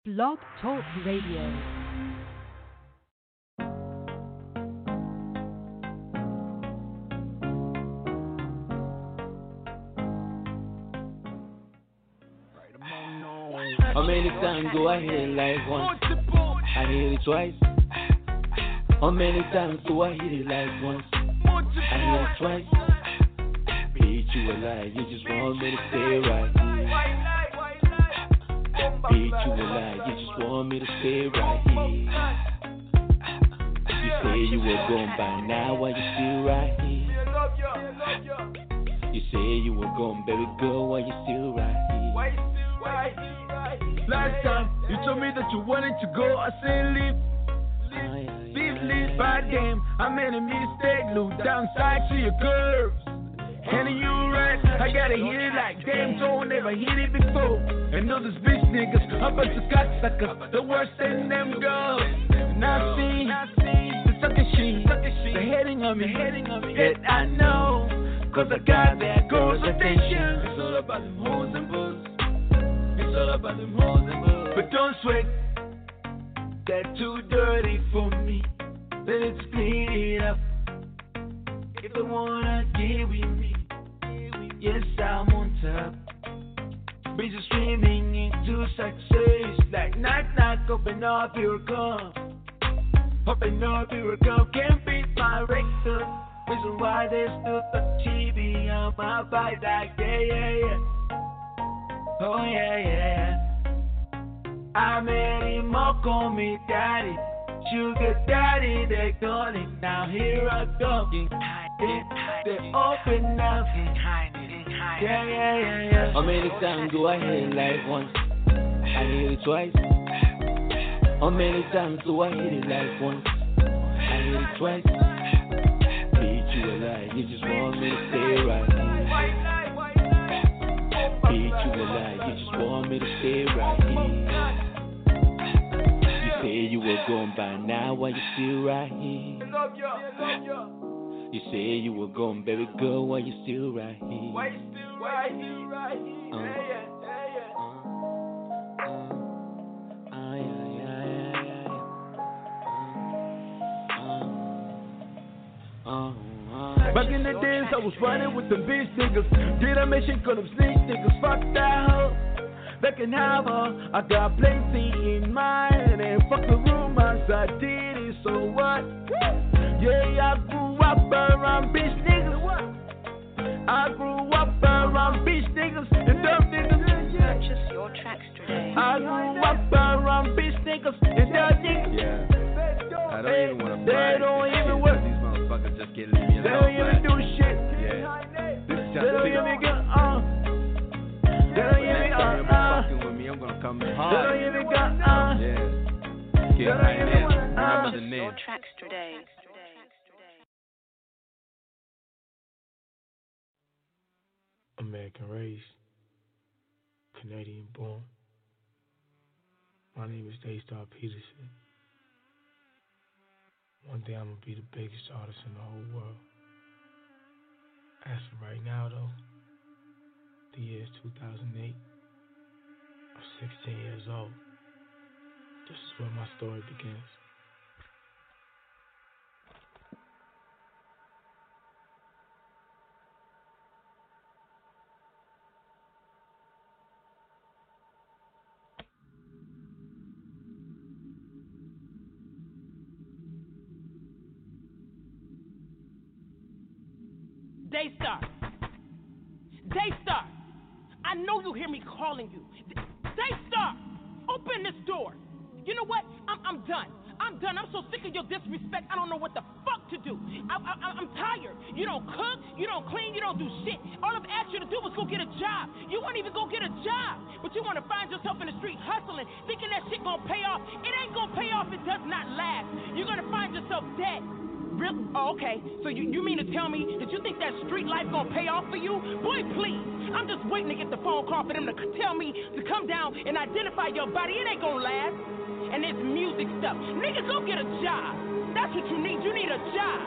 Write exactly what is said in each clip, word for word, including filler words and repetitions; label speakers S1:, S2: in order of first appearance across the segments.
S1: Blog Talk Radio.
S2: How many times do I hear it like once? I hear it twice. How many times do I hear it like once? I hear it twice. Beat you a lie, you just want me to stay right here. Beat you a lie, you just want me to stay right here. You say you were gone by now, why you still right here? You say you were gone, baby girl, why you still right here? Why you still right here?
S3: Last time you told me that you wanted to go, I said leave, leave, leave, leave. By damn, I made a mistake, look downside to your curves. And you right, I gotta hit it like damn, don't never hit it before. And know this bitch niggas, a bunch of cocksuckers, the worst in them girls. And I see the sucker shit, they're hating on me, hating on me. Yet I know, cause I got that girl's attention. It's all about them hoes and boots. It's all about them hoes and boots. But don't sweat, that's too dirty for me. Let's clean it up. If they wanna get with me, yes, I'm on top. Bitches screaming into success, like knock knock, open up your gun. Open up your gun, can't beat my record. Reason why they stood the T V on my bike, like yeah, yeah, yeah. Oh yeah, yeah. I made him all call me daddy. Sugar daddy, they got it. Now here I go. They open up. Yeah, yeah, yeah, yeah.
S2: How many times do I hear it like once? I hear it twice. How many times do I hear it like once? I hear it twice. Beat you a lie, you just want me to stay right here. Beat you a lie, you just want me to stay right here. You say you were gone by now, why you still right here? You say you were gone, baby girl, why you still right here?
S3: Why you still right here, right here? Uh, yeah, yeah, yeah.
S2: Uh, uh, uh, yeah, yeah, yeah. Uh, uh, uh,
S3: Back in the days, I was running with the bitch niggas. Did I mention call them snake niggas? Fuck that hoe. Back in Hava, I got plenty in mind. And fuck the rumors, I did it, so what? Yeah, I grew up around bitch niggas. I grew up around bitch niggas and dumb niggas.
S1: Purchase your tracks today.
S3: I grew up around bitch niggas and dumb niggas.
S4: Yeah. I don't even want to
S3: They don't even work.
S4: These motherfuckers just can't leave me alone.
S3: They don't even do shit.
S4: Yeah. This is
S3: They
S4: just
S3: don't
S4: big.
S3: even get on. They don't even
S4: Next time
S3: get
S4: you're
S3: on.
S4: fucking with me, I'm gonna come in
S3: They
S4: hard.
S3: don't even get on.
S4: Yeah.
S3: They
S4: Get
S3: don't
S4: right
S3: even
S4: in.
S3: want
S4: Remember
S3: on.
S4: the name.
S1: Your tracks today.
S5: American raised, Canadian born. My name is Daystar Peterson. One day I'm gonna be the biggest artist in the whole world. As for right now though, the year is two thousand eight. I'm sixteen years old. This is where my story begins.
S6: Daystar. Daystar. I know you hear me calling you. Daystar, open this door. You know what? I'm I'm done. I'm done. I'm so sick of your disrespect. I don't know what the fuck to do. I, I, I'm tired. You don't cook. You don't clean. You don't do shit. All I've asked you to do was go get a job. You won't even go get a job. But you want to find yourself in the street hustling, thinking that shit gonna pay off. It ain't gonna pay off. It does not last. You're gonna find yourself dead. Real? Oh, okay. So you, you mean to tell me that you think that street life gonna pay off for you? Boy, please. I'm just waiting to get the phone call for them to tell me to come down and identify your body. It ain't gonna last. And this music stuff. Nigga, go get a job. That's what you need. You need a job.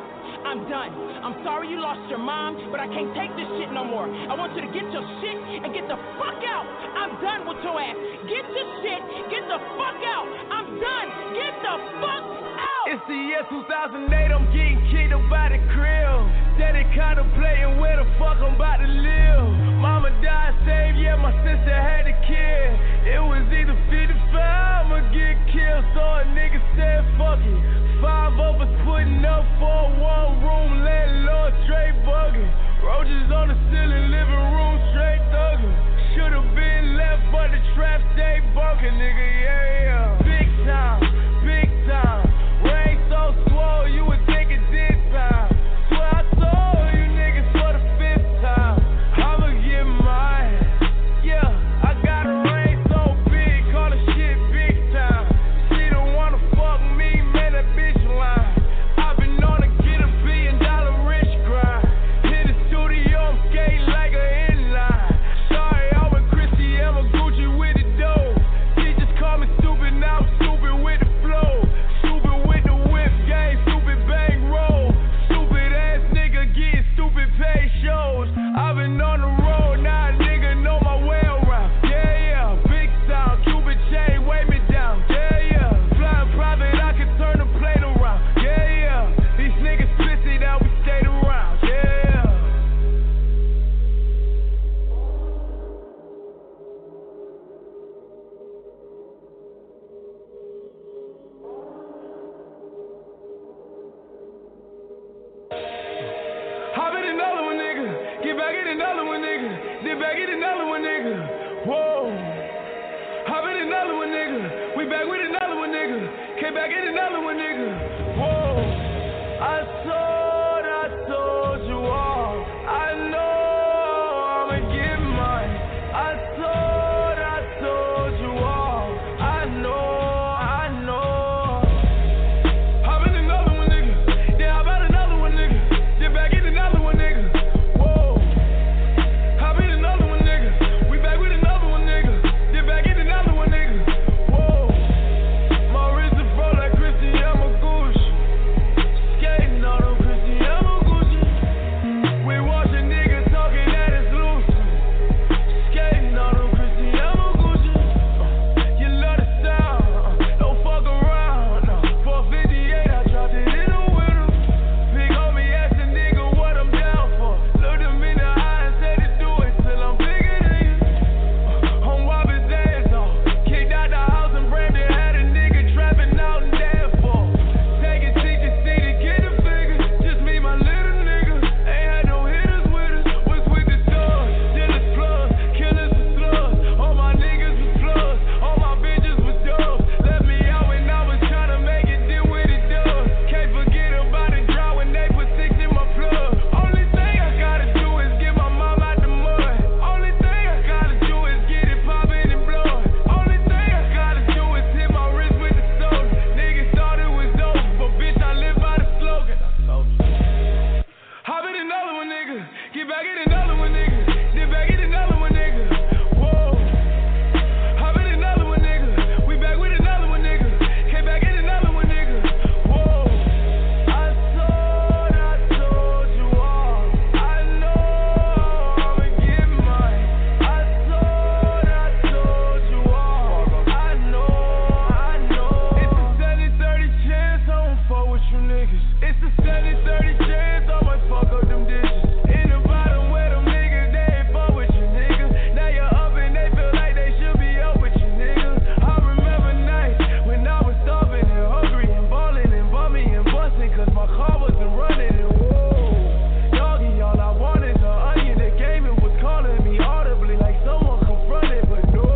S6: I'm done. I'm sorry you lost your mom, but I can't take this shit no more. I want you to get your shit and get the fuck out. I'm done with your ass. Get your shit, get the fuck out. I'm done. Get the fuck out.
S3: It's the year two thousand eight, I'm getting kicked up by the crib. Steady contemplating where the fuck I'm about to live. Mama died, saved, yeah, my sister had a kid. It was either fifty-five, I'ma get killed, so a nigga said fuck it. Five of us putting up for a one-room landlord, straight bugging. Roaches on the ceiling, living room, straight thugging. Should've been left, but the trap stayed bunking, nigga, yeah, yeah. Big time, big time. Rain so swole, you would think it did time. Swear I told you niggas for the fifth time. I'ma get mine. Yeah, I got a rain so big, call the shit big time. She don't wanna fuck me, man, that bitch lying. I've been on to get a billion dollar rich grind. In the studio, I'm skating like a inline. Sorry, I'm with Chrissy, I'm a Gucci with the dough. She just called me stupid, now I'm stupid with the flow. Stupid with the whip game, stupid bang roll. Stupid ass nigga getting stupid paid shows. I've been on the road, now a nigga know my way around. Yeah, yeah, big style, Cuban chain, weigh me down. Yeah, yeah, flying private, I can turn the plane around. Yeah, yeah, these niggas pissy that we stayed around. Yeah. Hop in another one, nigga. Get back in another one, nigga. Get back in another one, nigga. Whoa. Hop in another one, nigga. We back with another one, nigga. Came back in another one, nigga. Whoa. I told, I told you all. I know I'ma get mine. I told, I told you all. I know, I know. Hop in another one, nigga. Then hop out another one, nigga. Then back in another one, nigga. Whoa. Hop in another one, nigga. We back with another one, nigga. Then back in another one, nigga. Whoa. My wrist is froze like Chrissy Yamaguchi. Skating on them Chrissy Yamaguchi. We watching niggas talking that it's loose. Skating on them Chrissy Yamaguchi. Uh, you love the sound, uh, don't fuck around. Uh, four fifty-eight, I dropped it in the winter. Big homie asked a nigga what I'm down for. Looked him in the eye and said to do it till I'm bigger than you. Uh, on Wobbe's ass off. Kicked out the house and Brandon had a nigga trapping out in Danforth. Taking C to C to get the figures. Just me, my little nigga. Ain't had no hitters with us. Was with the thugs. Dealers plugs. Killers was slugs. All my niggas was plugs. All my bitches was dubs. Left me out when I was trying to make it deal with it dubs. Can't forget about the drought when they put six in my plug. Only thing I gotta do is get my mom out the mud. Only thing I gotta do is get it poppin' in blood. Only thing I gotta do is hit my wrist with the soda. Niggas thought it was over, but bitch, I live by the slogan. I told you. Hop in another one, nigga. Get back in another one, nigga. Then back in another one, nigga. Whoa. Hop in another one, nigga. We back with another one, nigga. Came back in another one, nigga. Whoa. I told, I told you all. I know I'ma get mine. I told, I told you all. I know, I know. It's a seventy thirty chance I won't fuck with you niggas. It's a seventy thirty chance I might fuck up them dishes. In the bottom where them niggas, they ain't fuck with you, nigga. Now you're up and they feel like they should be up with you, nigga. I remember nights when I was starving and hungry and balling and bumming and busting cause my car wasn't running and whoa. Doggy, all I want is an onion. The game it was calling me audibly like someone confronted, but no.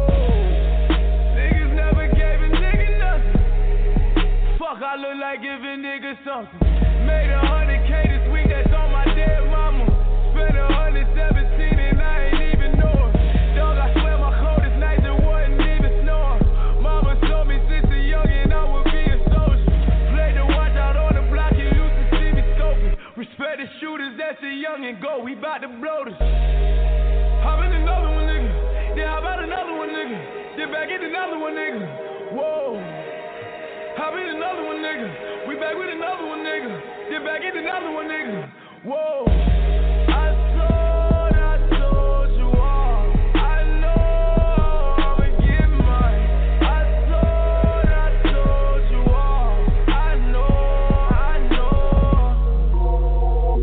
S3: Niggas never gave a nigga nothing. Fuck, I look like giving niggas something. Made a hundred K this week, that's on my dead mama. Spent a hundred seventeen and I ain't even know her. Dog, I swear my coldest nights it wasn't even snowing. Mama told me since a youngin' I would be a soldier. Played the watch out on the block, you used to see me scoping. Respect the shooters, that's a youngin' go, we bout to blow this. Hop in another one, nigga. Then hop out another one, nigga. Then back in another one, nigga. Whoa. Hop in another another one, nigga. We back with another one, nigga. Get back into another one, nigga. Whoa. I told, I told you all. I know I'ma get mine. I told, I told you all. I know, I know.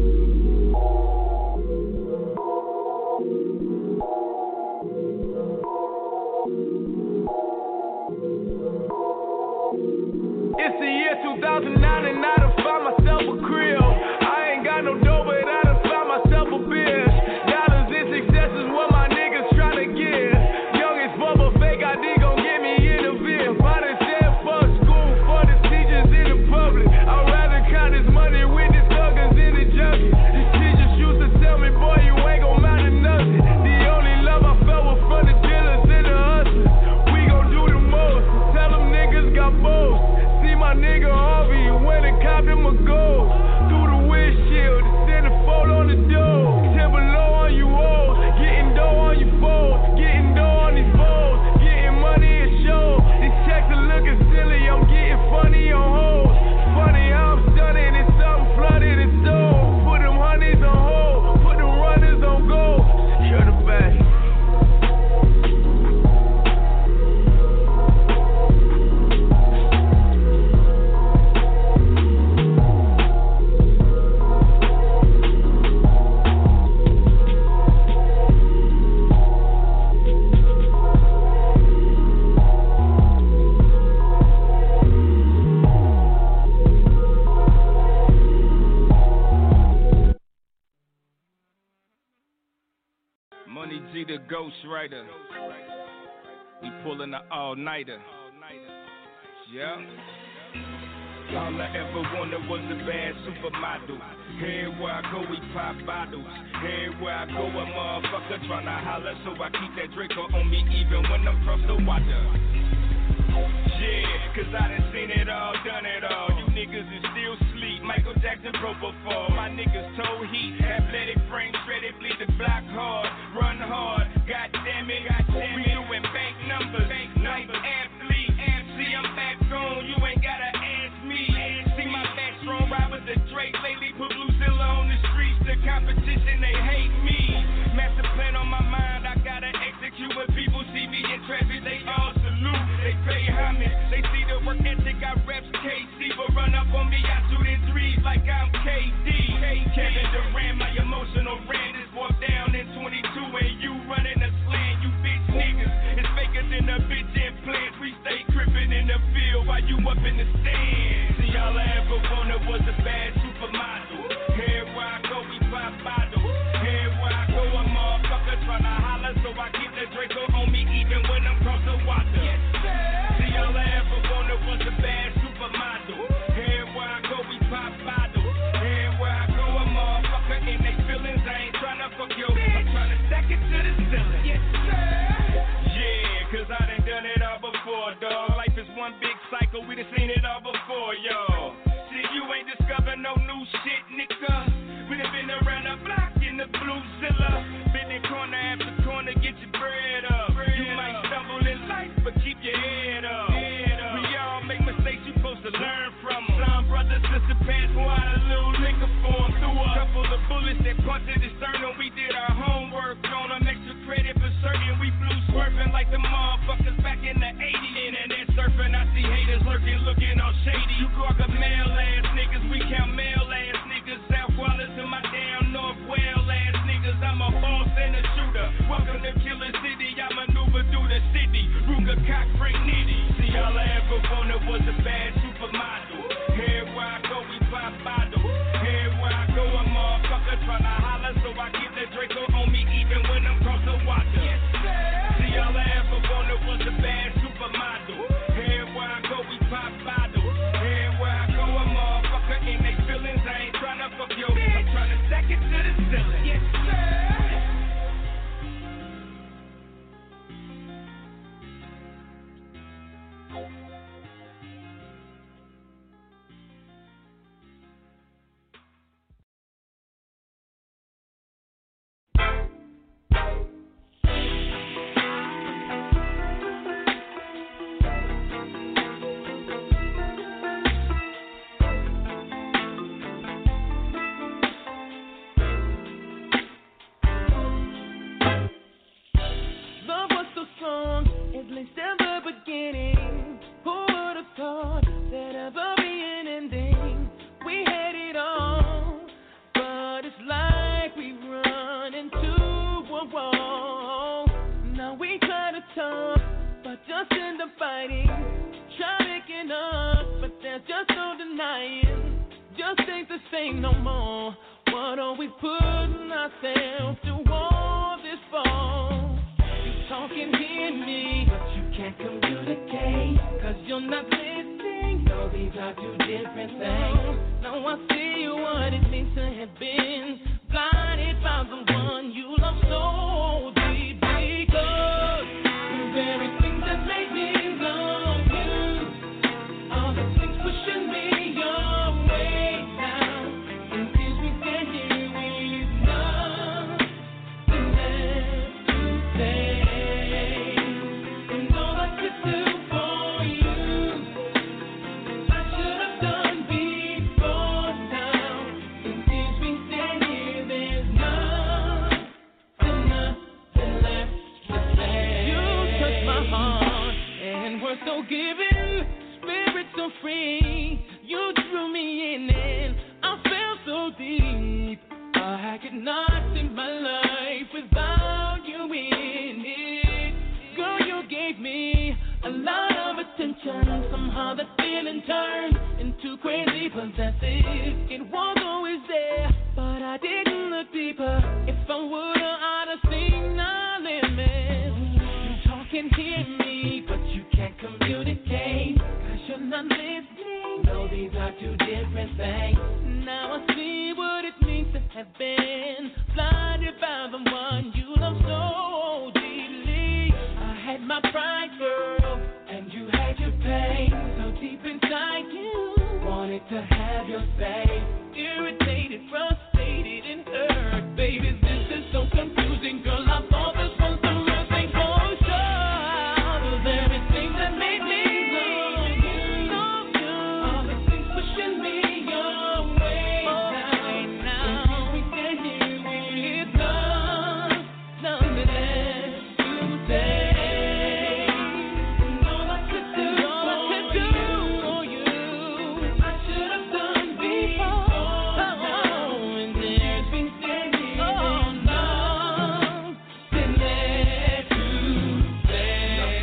S3: It's the year two thousand nine and I done found myself a crib. I ain't got no dough, but I done found myself a bitch. Dollars and success is what my niggas tryna get. Young as fuck, but fake I D gon' get me in the V I P. I done said fuck school for the teachers in the public. I'd rather count this money with the thuggers and the junkies. These teachers used to tell me, boy, you ain't gon' amount to nothing. The only love I felt was from the dealers and the hustlers. We gon' do the most. Tell them niggas got both. See my nigga Harvey went and copped him a gold. Through the windshield, the centerfold on the door. Ten below on you hoes, getting dough on you foes. Getting dough on these bowls, getting money and shows. These checks are looking silly, I'm getting funny on hoes. Funny how I'm stunning, it's something flooded and stole. Put them honeys on hold, put them runners on gold. You're the best.
S7: Money G the ghostwriter. We pulling the all-nighter. Yeah. All I ever wanted was a bad supermodel. Everywhere I go, we pop bottles. Everywhere I go, a motherfucker tryna holler, so I keep that Draco on me even when I'm across the water. Yeah, cause I done seen it all, done it all. You niggas is still sleep. Michael Jackson propofol. My niggas toe heat. Athletic frame, shredded, bleed the block hard. Run hard. God damn it, God damn it. We doing bank numbers. Bank nice athlete. See, I'm back on. You ain't gotta ask me. See my back strong. Ride with the Drake lately. Put Bluezilla on the streets. The competition, they hate me. Master plan on my mind. I gotta execute. When people see me in traffic, they all salute. They pay homage. They see the work ethic. I reps K C, but run up on me. I shoot in threes like I'm K D. Kevin Durant, my emotional rant is walked down in twenty-two, and you running a slant. You bitch niggas, it's faker than a bitch implants. We stay crippin' in the field while you up in the stands. See, all I ever wanted was a bad supermodel. Everywhere I go, we pop bottles. Everywhere I go, a motherfucker tryna holler, so I keep the Draco on me even when I'm cross the water. Yes, sir. See, all I ever wanted was a bad supermodel. Everywhere I go, we pop bottles. Everywhere I go, a motherfucker in they feelings. I ain't tryna fuck your bitch. I'm tryna stack it to the ceiling. Yes, sir. Yeah, cause I done done it all before, dawg. Life is one big cycle, we done seen it all before, y'all. See, you ain't discovered no new shit, nigga. We done been around the block in the Bluezilla. Been in corner after corner, get your bread up. Bread you up. Might stumble in life, but keep your head up. Head up. We all make mistakes, you supposed to learn from them. Some brothers, sister, pass Waterloo, liquor for them. Threw a couple of bullets that punctured his sternum. We did our homework on them, extra credit for certain. We flew swerving like the motherfuckers back in the eighties. Internet surfing, I see haters lurking, looking all shady. You talk of male ass niggas, we count male ass niggas. South Wallace to my down north well ass niggas. I'm a boss and a shooter. Welcome to Killer City, I maneuver through the city. Ruger, cock, Frank, Nitty. See, all I ever wanted was a bad supermodel. Everywhere I go, we pop bottles. Everywhere I go, a motherfucker tryna holler, so I keep the Draco on me even when I'm cross the water. Yes, sir. See, all I ever wanted was a bad supermodel. Everywhere I go, we pop bottles. Everywhere I go, a motherfucker in they feelings. I ain't tryna fuck your bitch. I'm tryna stack it to the ceiling. Yes, sir.
S6: there's just no denying. Just ain't the same no more. What are we putting ourselves to all this for? You talk and hear me, but you can't communicate. Cause you're not listening. No, these are two different things. Now I see what it means to have been blinded by the one you love so deeply. Cause the very things that make me love you are the things pushing me your way now. And since we stand here with nothing left to say, and all I could do for you, I should have done before now. And since we stand here, there's nothing, nothing left to say. You touched my heart, and we're so giving, spirit so free. You drew me in, and I felt so deep. I could not see my life without you in it. Girl, you gave me a lot of attention. Somehow that feeling turned into crazy possessive. It was always there, but I didn't look deeper. If I would've, I'd have seen our limits. You talk and hear me, but you can't communicate. Cause you're not listening. No, these are two different things. Now I see what it means to have been blinded by the one you love so deeply. I had my pride, girl, and you had your pain. So deep inside you wanted to have your say. Irritated, frustrated, and hurt. Baby, this is so confusing, girl. I thought this was the real thing for sure. The very things that made me love you, love you, all the things pushing me your way now. And since we stand here with none, nothing left to say, and all I could do, all I could do for you, I should have done before now. And there's been standing there, nothing left to say.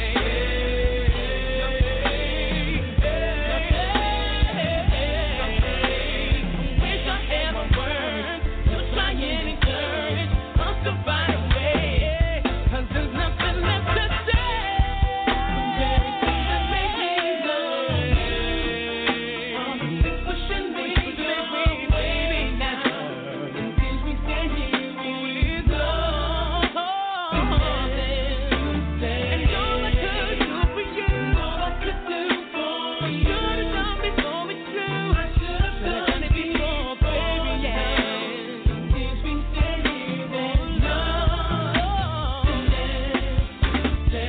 S6: Wish I had a word to try and encourage us to find a way. Cause there's nothing left to say. The very things that make me love you, all the things pushing me your way now. And since we stand here with love, nothing to say. And all I could do for you, all I could do for you, should have done before it's true. I should have done it before, baby, yeah. And since we stand here, there's nothing left to say.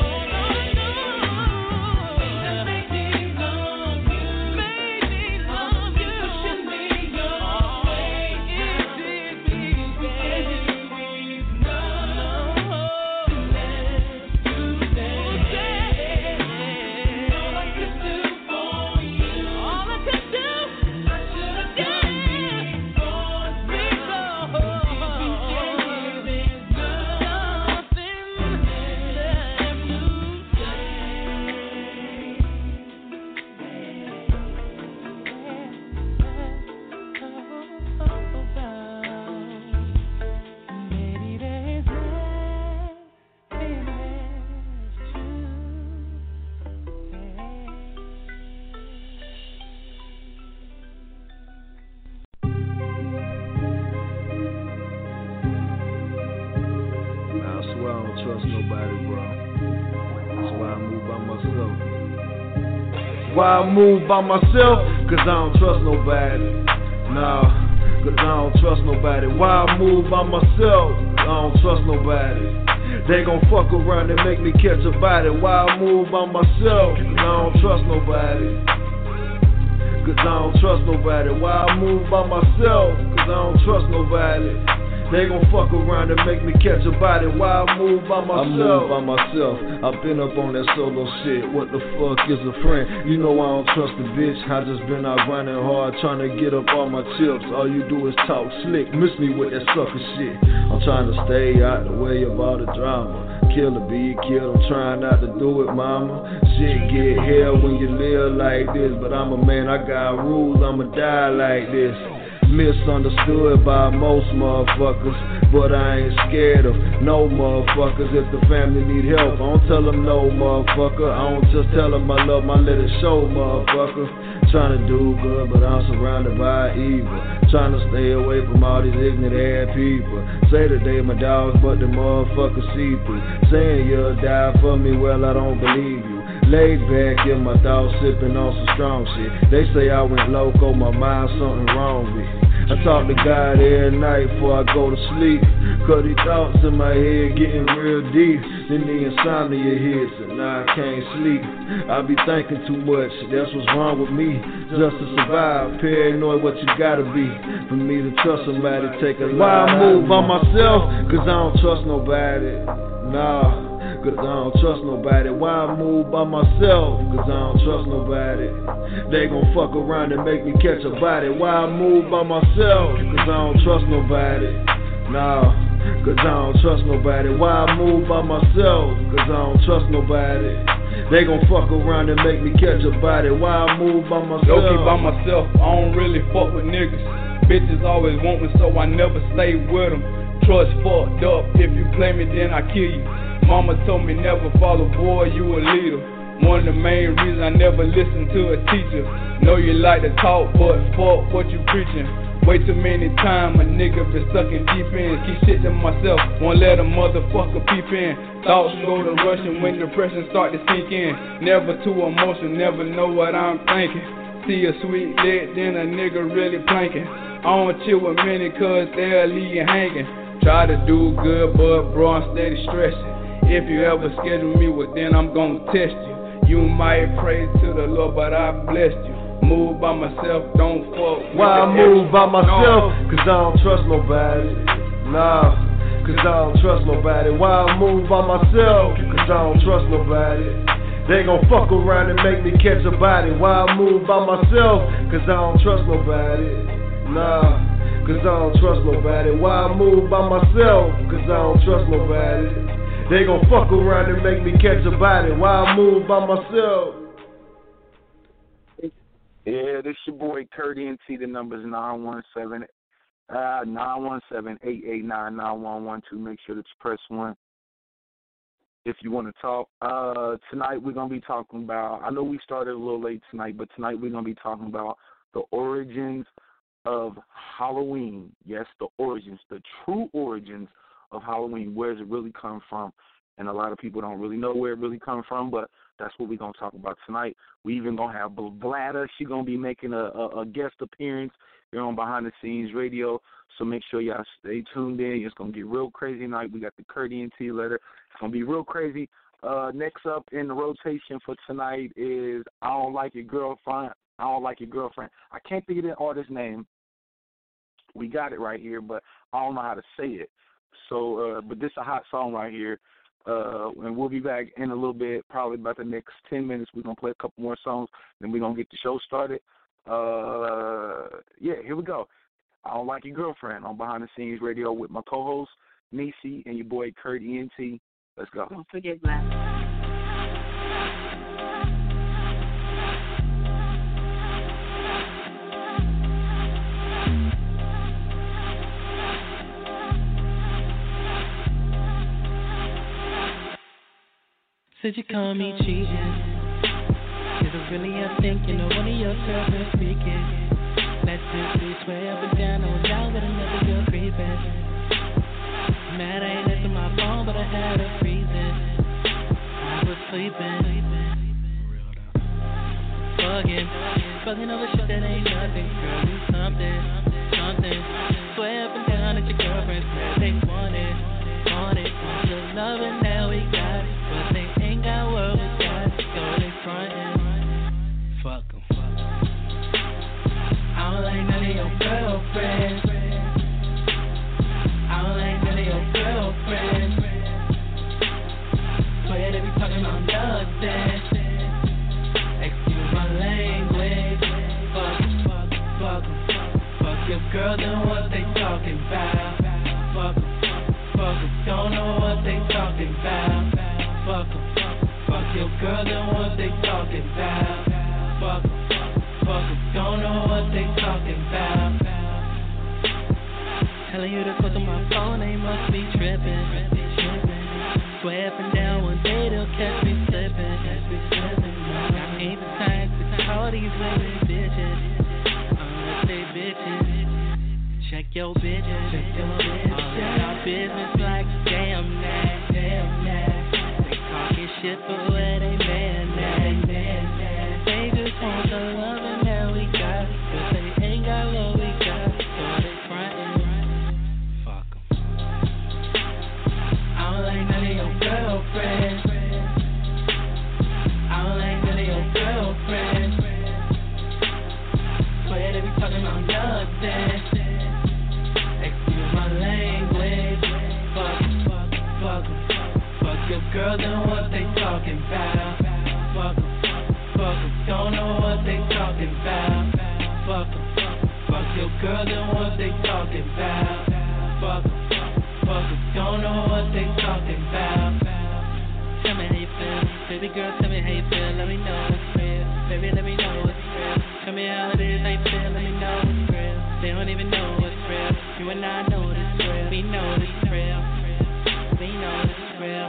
S6: That made me love you, made me love you, pushing me your way. It did me bad. With nothing left to say. All I could do for you, all I could do, I should have done before. Before. There's nothing left to Maybe there's nothing
S4: Nah, I swear I don't trust nobody, bro. That's why I move by myself. Why I move by myself? Cause I don't trust nobody. Nah, cause I don't trust nobody. Why I move by myself? I don't trust nobody. They gon' fuck around and make me catch a body. Why I move by myself? Cause I don't trust nobody. Cause I don't trust nobody. Why I move by myself? Cause I don't trust nobody. They gon' fuck around and make me catch a body. Why I move by myself? I move by myself. I've been up on that solo shit. What the fuck is a friend? You know I don't trust a bitch. I just been out grinding hard trying to get up all my chips. All you do is talk slick. Miss me with that sucker shit. I'm trying to stay out the way of all the drama. killer, be a kid. I'm trying not to do it, mama. Shit get hell when you live like this. But I'm a man, I got rules, I'ma die like this. Misunderstood by most motherfuckers, but I ain't scared of no motherfuckers. If the family need help, I don't tell them no, motherfucker. I don't just tell them I love my little show, motherfucker. Trying to do good, but I'm surrounded by evil. Trying to stay away from all these ignorant ass people. Say that they my dogs, but the motherfuckers see through. Saying you'll die for me, well I don't believe you. Laid back in my thoughts, sipping on some strong shit. They say I went loco, my mind something wrong with. I talk to God every night before I go to sleep. Cause these thoughts in my head getting real deep. Then the insomnia hits and now I can't sleep. I be thinking too much, that's what's wrong with me. Just to survive, paranoid what you gotta be. For me to trust somebody, take a lot. Why I move by myself? Cause I don't trust nobody. Nah. Cause I don't trust nobody. Why I move by myself? Cause I don't trust nobody. They gon' fuck around and make me catch a body. Why I move by myself? Cause I don't trust nobody. Nah, cause I don't trust nobody. Why I move by myself? Cause I don't trust nobody. They gon' fuck around and make me catch a body. Why I move by myself?
S8: Low-key by myself, I don't really fuck with niggas. Bitches always want me, so I never stay with them. Trust fucked up, if you play me then I kill you. Mama told me never follow, boy, you a leader. One of the main reasons I never listen to a teacher. Know you like to talk, but fuck what you preaching. Way too many times a nigga been sucking deep in. Keep shit to myself, won't let a motherfucker peep in. Thoughts go to rushing when depression start to sink in. Never too emotional, never know what I'm thinking. See a sweet lit, then a nigga really planking. I don't chill with many cause they'll leave you hanging. Try to do good, but bro, I'm steady stressing. If you ever schedule me, well then I'm gonna test you. You might pray to the Lord, but I blessed you. Move by myself, don't fuck.
S4: Why I move by myself? Cause I don't trust nobody. Nah, cause I don't trust nobody. Why I move by myself? Cause I don't trust nobody. They gon' fuck around and make me catch a body. Why I move by myself? Cause I don't trust nobody. Nah, cause I don't trust nobody. Why I move by myself? Cause I don't trust nobody. They gon' fuck around and make me catch a body. Why I move by myself?
S9: Yeah, this your boy Kurt E N T. The number's nine one seven, uh, nine one seven, eight eight nine, nine one one two. Make sure that you press one if you want to talk. Uh, tonight we're going to be talking about, I know we started a little late tonight, but tonight we're going to be talking about the origins of Halloween. Yes, the origins, the true origins of Halloween. Where does it really come from? And a lot of people don't really know where it really comes from, but that's what we're going to talk about tonight. We even going to have Bladder. She's going to be making a, a, a guest appearance here on Behind the Scenes Radio, so make sure y'all stay tuned in. It's going to get real crazy tonight. We got the Kurt E N T letter. It's going to be real crazy. Uh, next up in the rotation for tonight is I Don't Like Your Girlfriend. I Don't Like Your Girlfriend. I can't think of the artist's name. We got it right here, but I don't know how to say it. So, uh, but this is a hot song right here. Uh, and we'll be back in a little bit, probably about the next ten minutes. We're going to play a couple more songs, then we're going to get the show started. Uh, yeah, here we go. I Don't Like Your Girlfriend on Behind the Scenes Radio with my co-host, Nisi, and your boy, Kurt E N T. Let's go.
S10: Don't forget Black.
S11: Said you call me cheating. Is it really a think you know one of yourself is speaking? Let's simply swear up and down on down with another girl creeping. Mad I ain't answering my phone, but I had a reason. I was sleeping. Bugging, bugging over shit that ain't nothing. Girl, do something, something. Swear up and down at your girlfriend's mad. They want it, want it. Want your love and now we got it. But they ain't got what we got. So they frontin'. Fuck 'em. I don't like none of your girlfriends. I don't like none of your girlfriends. Swear they be talking about nothing. Excuse my language. Fuck 'em, fuck 'em, fuck 'em. Fuck your girl, then what they talking about. Fuck 'em, fuck 'em. Don't know what they talking about. your girl and what they talking about. Fuck 'em, fuck 'em, don't know what they talking about. Telling you to go to my phone, they must be tripping. Swear up and down, one day they'll catch me slipping. I ain't the type to call these women bitches. Unless they bitches. Check your bitches. Check your bitches. All in our business like damn that, damn that. They talking shit for where they man at. They just want the loving that we got, but they ain't got what we got, so they frontin'. Fuck 'em. I don't like none of your girlfriends. I don't like none of your girlfriends. Swear they be talking about nothing. Excuse my language. Fuck 'em, fuck 'em, fuck 'em. Fuck your girls and what they talking about. Fuck 'em. Fuck 'em, don't know what they talking about. Fuck 'em, fuck your girl and what they talking about. Fuck 'em, fuck 'em, don't know what they talking about. Tell me how you feel, baby girl, tell me how you feel. Let me know it's real, baby, let me know it's real. Tell me how it is, how you feel, let me know it's real. They don't even know it's real. You and I know it's real. We know it's real. We know it's real.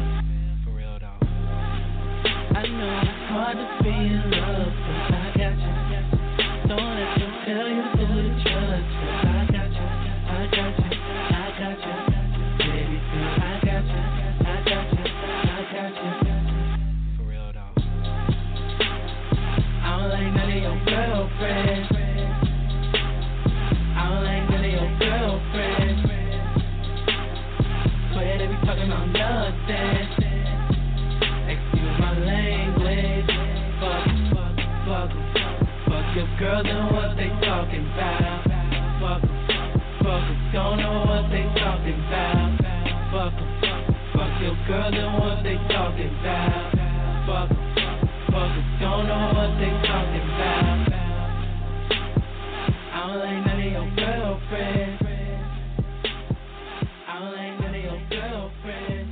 S11: I know it's hard to be in love, but I got you. Don't let them tell you to do the drugs, but I got you, I got you, I got you. Baby girl, I got you, I got you, I got you. For real though. I don't like none of your girlfriends. I don't like none of your girlfriends. Swear they be talking about nothing. Language, fuck, fuck, fuck, fuck your girls and what they talking about. Fuck, fuck, don't know what they talking about. Fuck, fuck your girls and what they talking about. Fuck, fuck, don't know what they talking about. I don't like none of your girlfriends. I don't like none of your girlfriends.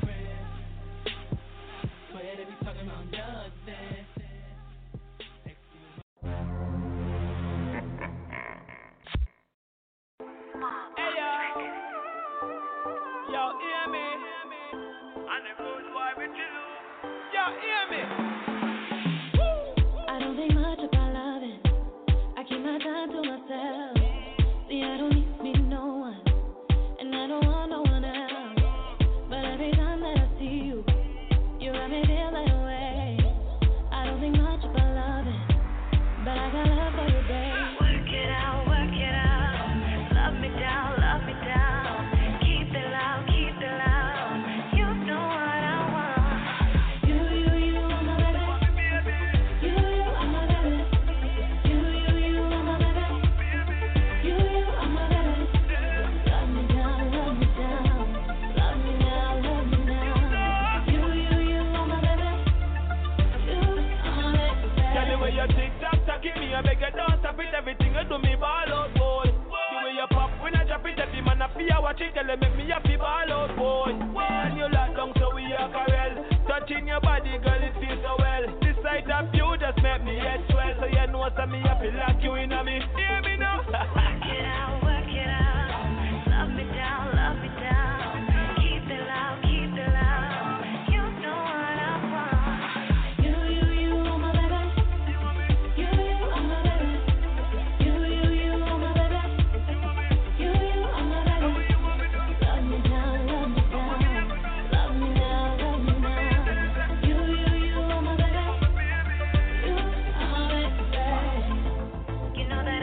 S10: I don't think much about loving. I keep my time to myself. See, I don't need me no one, and I don't want no one else. But every time that I see you, you got me feeling away. I don't think much about loving, but I got love for you, babe. Work it out, work it out. Love me down, love me down. Keep it loud, keep it loud. You know what I want. You, you, you, are my baby. You, you, are my baby. You, you, you, are my baby. You, you, are my baby. Love me down, love me down. Love me now, love me now. You, you, you, are my baby. You, are my baby.
S3: Tell me where your TikTok, talk give me a beg you don't stop it. Everything you do me ball out, boy. The way you pop when I drop it, every man a fear watch it. Tell them make me happy ball out, boy. When you lock down so we are correct. Touching your body, girl, it feels so well. This sight of you just make me head swell. So you know so me happy like you in a me. Hear me now?
S10: Work it out, work it out. Love me down, love me down. Keep it loud, keep it loud. You know what I want. You, you, you, are my baby. You, you, are my baby. You, you, you, are my baby. You, you, are my baby. Love me down, love me down. Love me now, love me now. You, you, you, are my baby. You, are my baby. You know that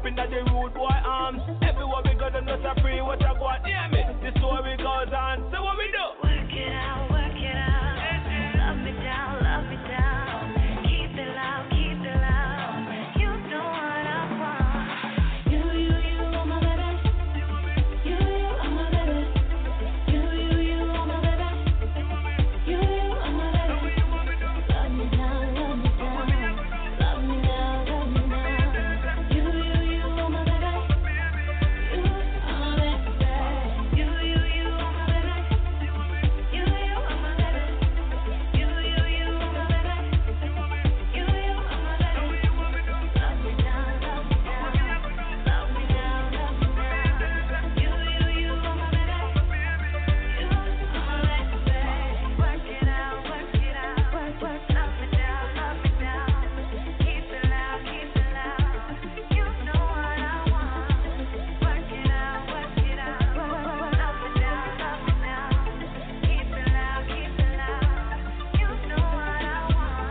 S12: up in the rude boy arms. Everywhere we go, them not a free. What I go and hear me? The story goes on. So what we do?
S10: Work it out, work it out. Love me down, love me down. Keep it loud, keep it loud. You know what I want. You, you, you are my baby. You, you are my baby. You, you, you are my baby. You, you are my baby. Love me down, love me down. Love me now, love me now. You, you, you are my baby. You are my baby. You, you, you are my baby. You, you are my baby. You, you, you are my baby. You, you are my baby. Love me down, love me down. Love me down, love me down. You, you, you are my baby. You are my baby. Work it out, work it out. Work, work. Love me down, love me down. Keep it loud, keep it loud. You know what I want. Work it out, work it out. Love me down, love me down. Keep it loud, keep it loud. You know what I want.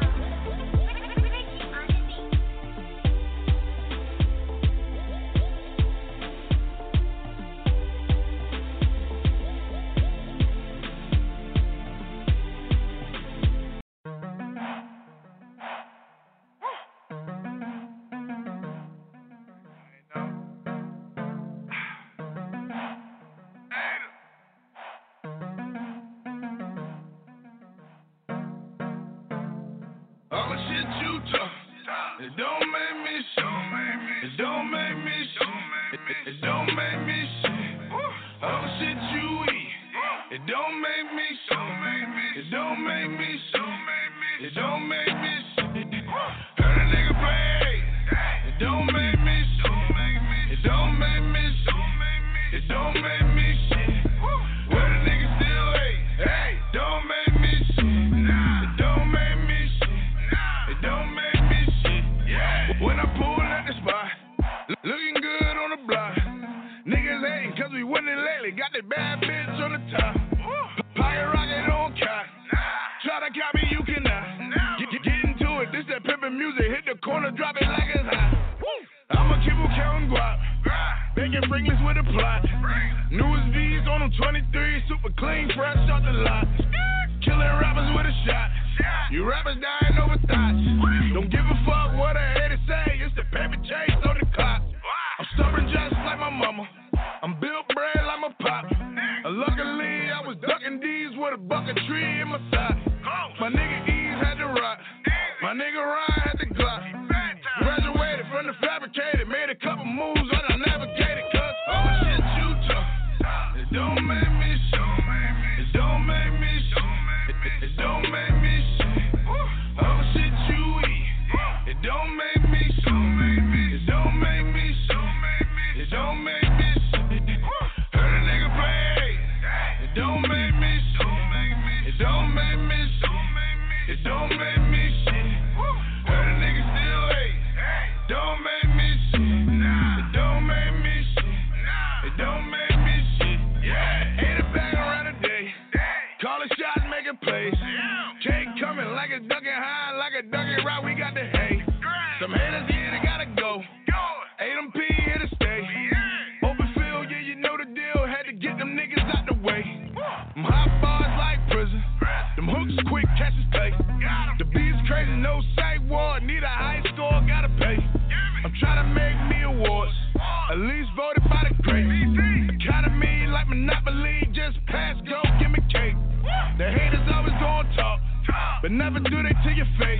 S3: All the shit you talk, it don't make me shit. It don't make me shit. It, it don't make me shit. All the shit you eat, it don't make me shit. It don't make me shit. It don't make me shit. Heard a nigga play, it don't make me shit. It don't make me shit. It don't make me shit. Where the nigga still hate, hey, don't make me shit. It don't make me shit. It don't make me shit, yeah. When I pull at the spot, looking good on the block. Niggas hating cause we winning lately. Got that bad bitch on the top. Pocket rocket on cot. Try to copy, you cannot. Get, get, get into it, this that pimpin' music. Hit the corner, drop it like it's hot. I'ma keep on counting guap. Bacon Brinkley's with a plot. Newest V's on them twenty-three. Super clean, fresh out the lot. Killing rappers with a shot. You rappers dying over thoughts. Don't give a fuck what a hater say. It's the paper chase on the clock. I'm stubborn just like my mama. I'm built bread like my pop. Luckily, I was ducking D's with a bucket tree in my side. My nigga Ease had the rock. My nigga Ryan had the Glock. Graduated from the fabricated. Made a couple moves on I navigated. Cause all the shit you talk, it don't make me shit. It don't make me shit. It, it don't make me shit. All the shit you eat, it don't make me shit. It don't make me shit. It don't make me shit. Heard a nigga play, it don't make me shit. It don't make me shit. It don't make me shit. Heard a nigga still hate, don't make me shit. It don't make me shit. It don't make me shit. Yeah, ain't a bag around the day. Call a shot, make a play. Cake coming like a ducking high, like a ducking right. We got the hay. Some haters, yeah, they gotta go. A M P here to stay. Open field, yeah, you know the deal. Had to get them niggas out the way. Them hot bars like prison. Them hooks quick, catches pay. The beat's crazy, no psych ward. Need a high score, gotta pay. I'm trying to make me awards. At least voted by the great. Economy like Monopoly. Just pass, go, give me cake. The haters always gon' talk, but never do they to your face.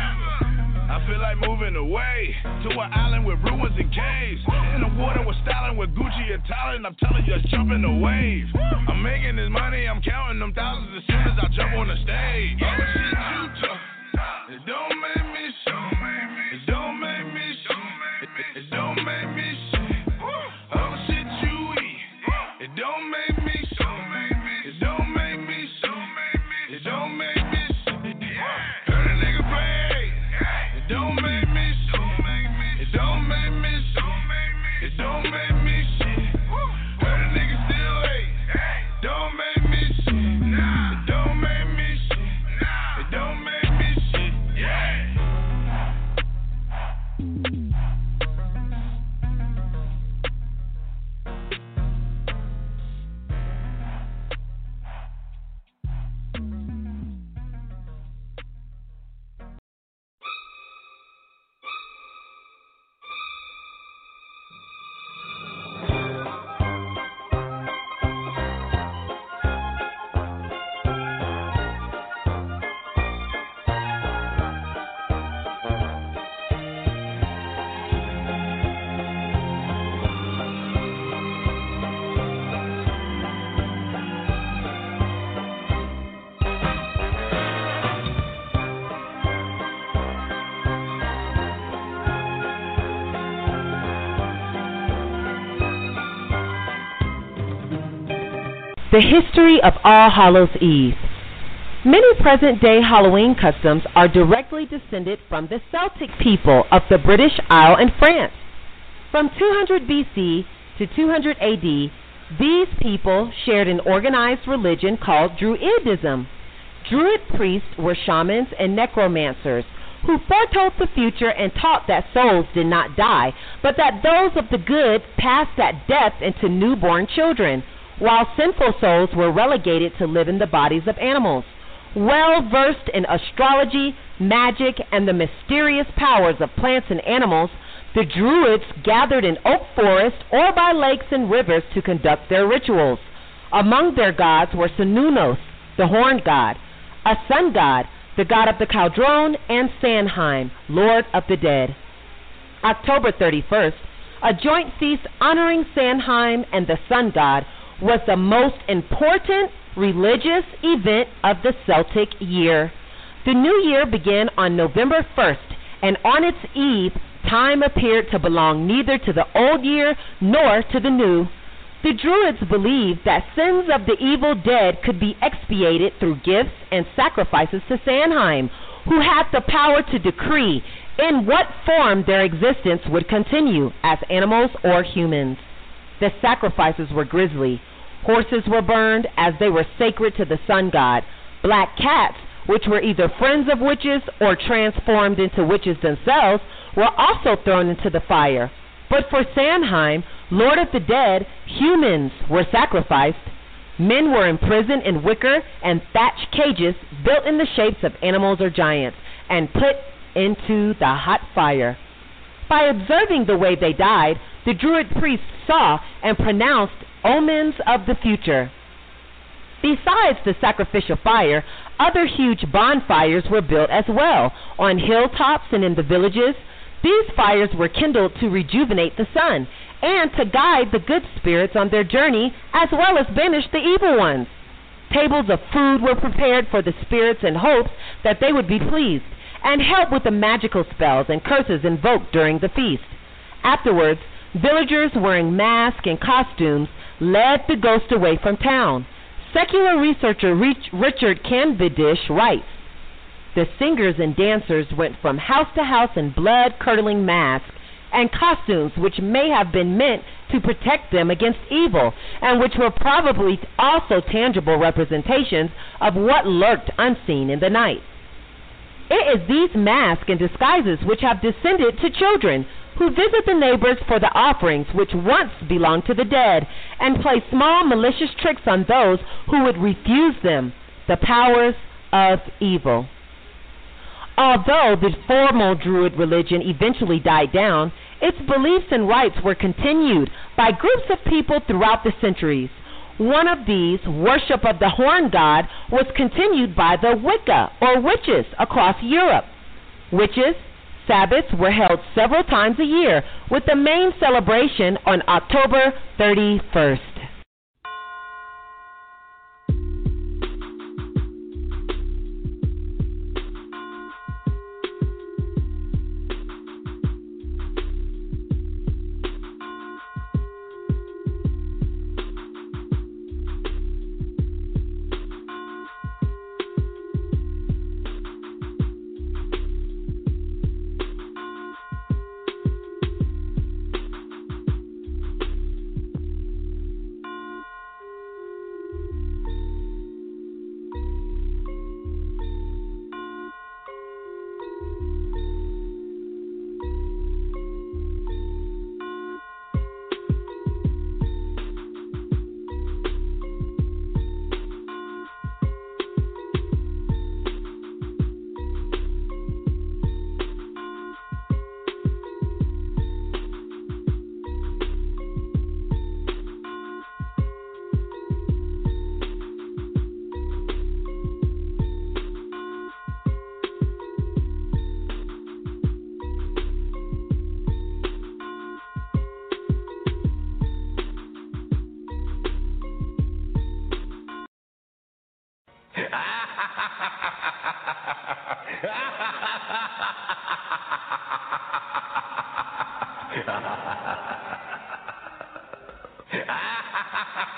S3: I feel like moving away to an island with ruins and caves. In the water with styling with Gucci and Thailand. I'm telling you, jump in the wave. I'm making this money, I'm counting them thousands as soon as I jump on the stage. All the shit you talk, it don't make me shit. It don't make me shit. It, it don't make me shit. All the shit you eat, it don't make me shit. It don't make me shit. It don't make me shit. Heard a nigga play, it don't make me shit. It don't make me shit. It don't make me shit. Heard a nigga still hate, don't make me shit. It don't make me shit. It don't make me shit. Yeah.
S13: The history of All Hallows Eve. Many present-day Halloween customs are directly descended from the Celtic people of the British Isles and France. From two hundred B C to two hundred A D, these people shared an organized religion called Druidism. Druid priests were shamans and necromancers who foretold the future and taught that souls did not die, but that those of the good passed at death into newborn children, while sinful souls were relegated to live in the bodies of animals. Well versed in astrology, magic, and the mysterious powers of plants and animals, the Druids gathered in oak forests or by lakes and rivers to conduct their rituals. Among their gods were Cernunnos, the horned god, a sun god, the god of the Caldron, and Samhain, lord of the dead. October thirty-first, a joint feast honoring Samhain and the sun god, was the most important religious event of the Celtic year. The new year began on November first, and on its eve, time appeared to belong neither to the old year nor to the new. The Druids believed that sins of the evil dead could be expiated through gifts and sacrifices to Samhain, who had the power to decree in what form their existence would continue, as animals or humans. The sacrifices were grisly. Horses were burned, as they were sacred to the sun god. Black cats, which were either friends of witches or transformed into witches themselves, were also thrown into the fire. But for Samhain, lord of the dead, humans were sacrificed. Men were imprisoned in wicker and thatched cages built in the shapes of animals or giants and put into the hot fire. By observing the way they died, the Druid priests saw and pronounced omens of the future. Besides the sacrificial fire, other huge bonfires were built as well, on hilltops and in the villages. These fires were kindled to rejuvenate the sun and to guide the good spirits on their journey, as well as banish the evil ones. Tables of food were prepared for the spirits in hopes that they would be pleased and help with the magical spells and curses invoked during the feast. Afterwards, villagers wearing masks and costumes led the ghost away from town. Secular researcher Richard Cavendish writes, the singers and dancers went from house to house in blood-curdling masks and costumes which may have been meant to protect them against evil, and which were probably also tangible representations of what lurked unseen in the night. It is these masks and disguises which have descended to children, who visit the neighbors for the offerings which once belonged to the dead, and play small malicious tricks on those who would refuse them, the powers of evil. Although the formal Druid religion eventually died down, its beliefs and rites were continued by groups of people throughout the centuries. One of these, worship of the horn god, was continued by the Wicca, or witches, across Europe. Witches' Sabbaths were held several times a year, with the main celebration on October thirty-first.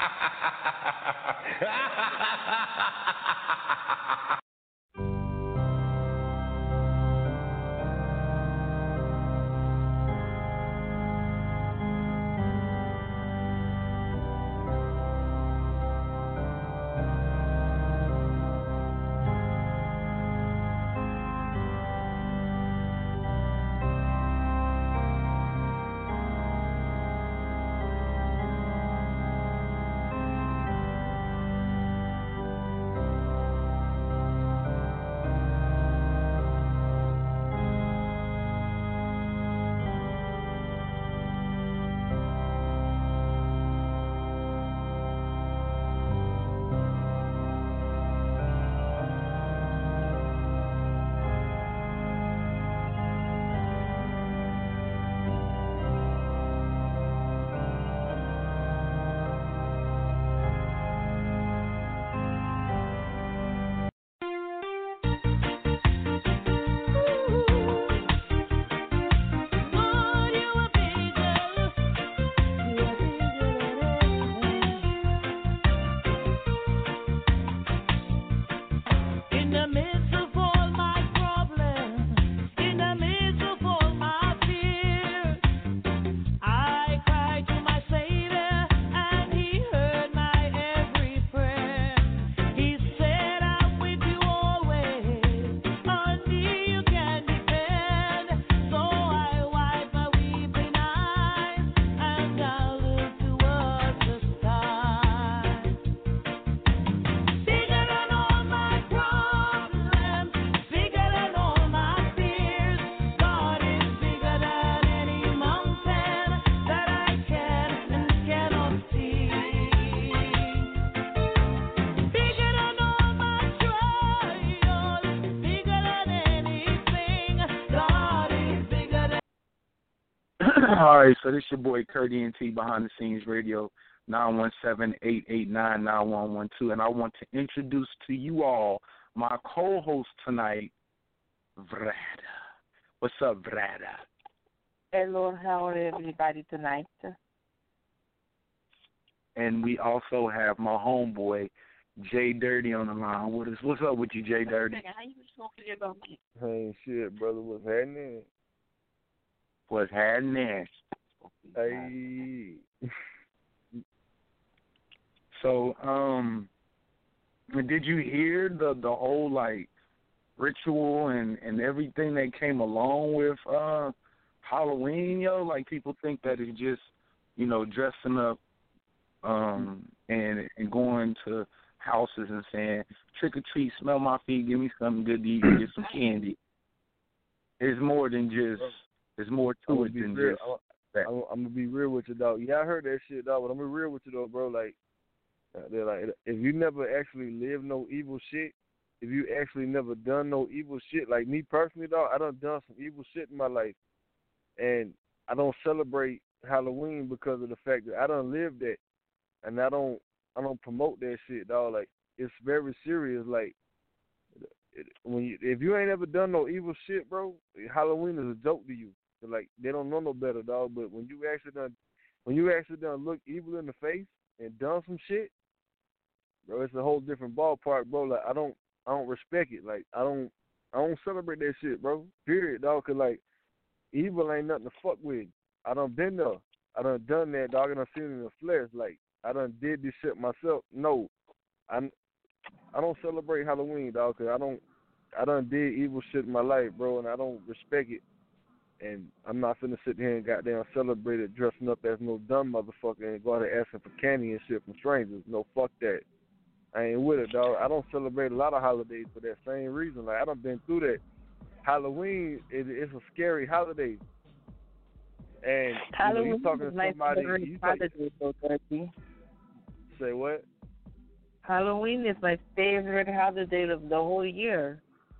S9: All right, so this your boy Kurt E N T, Behind the Scenes Radio, nine one seven, eight eight nine, nine one one two, and I want to introduce to you all my co-host tonight, Vrada. What's up, Vrada?
S14: Hello, how are everybody tonight?
S9: And we also have my homeboy, Jay Dirty, on the line with us. What's up with you, Jay Dirty?
S14: How you talking about me?
S15: Hey, shit, brother, what's happening?
S9: What's happening?
S15: Hey.
S9: So, um, did you hear the the whole like ritual and and everything that came along with uh Halloween, yo? Like people think that it's just, you know, dressing up um and and going to houses and saying trick or treat, smell my feet, give me something good to eat, get some candy. It's more than just. There's more to it than
S15: real.
S9: just
S15: that. I'm, I'm gonna be real with you, dog. Yeah, I heard that shit, dog. But I'm gonna be real with you, though, bro. Like, they're like, if you never actually lived no evil shit, if you actually never done no evil shit, like me personally, dog, I done done some evil shit in my life, and I don't celebrate Halloween because of the fact that I done lived that, and I don't, I don't promote that shit, dog. Like, it's very serious. Like, when you, if you ain't ever done no evil shit, bro, Halloween is a joke to you. Like, they don't know no better, dog. But when you actually done, when you actually done look evil in the face and done some shit, bro, it's a whole different ballpark, bro. Like, I don't, I don't respect it. Like, I don't, I don't celebrate that shit, bro. Period, dog. Cause like, evil ain't nothing to fuck with. I done been there. I done done that, dog. I done seen it in the flesh. Like, I done did this shit myself. No, I, I don't celebrate Halloween, dog. Cause I don't, I done did evil shit in my life, bro, and I don't respect it. And I'm not finna sit here and goddamn celebrate it dressing up as no dumb motherfucker and go out there asking for candy and shit from strangers. No, fuck that. I ain't with it, dog. I don't celebrate a lot of holidays for that same reason. Like, I done been through that. Halloween is it's a scary holiday. And
S14: Halloween
S15: you know, you talking
S14: is
S15: to
S14: my
S15: somebody.
S14: favorite
S15: You
S14: holiday, so Turkey.
S15: Say what?
S14: Halloween is my favorite holiday of the whole year.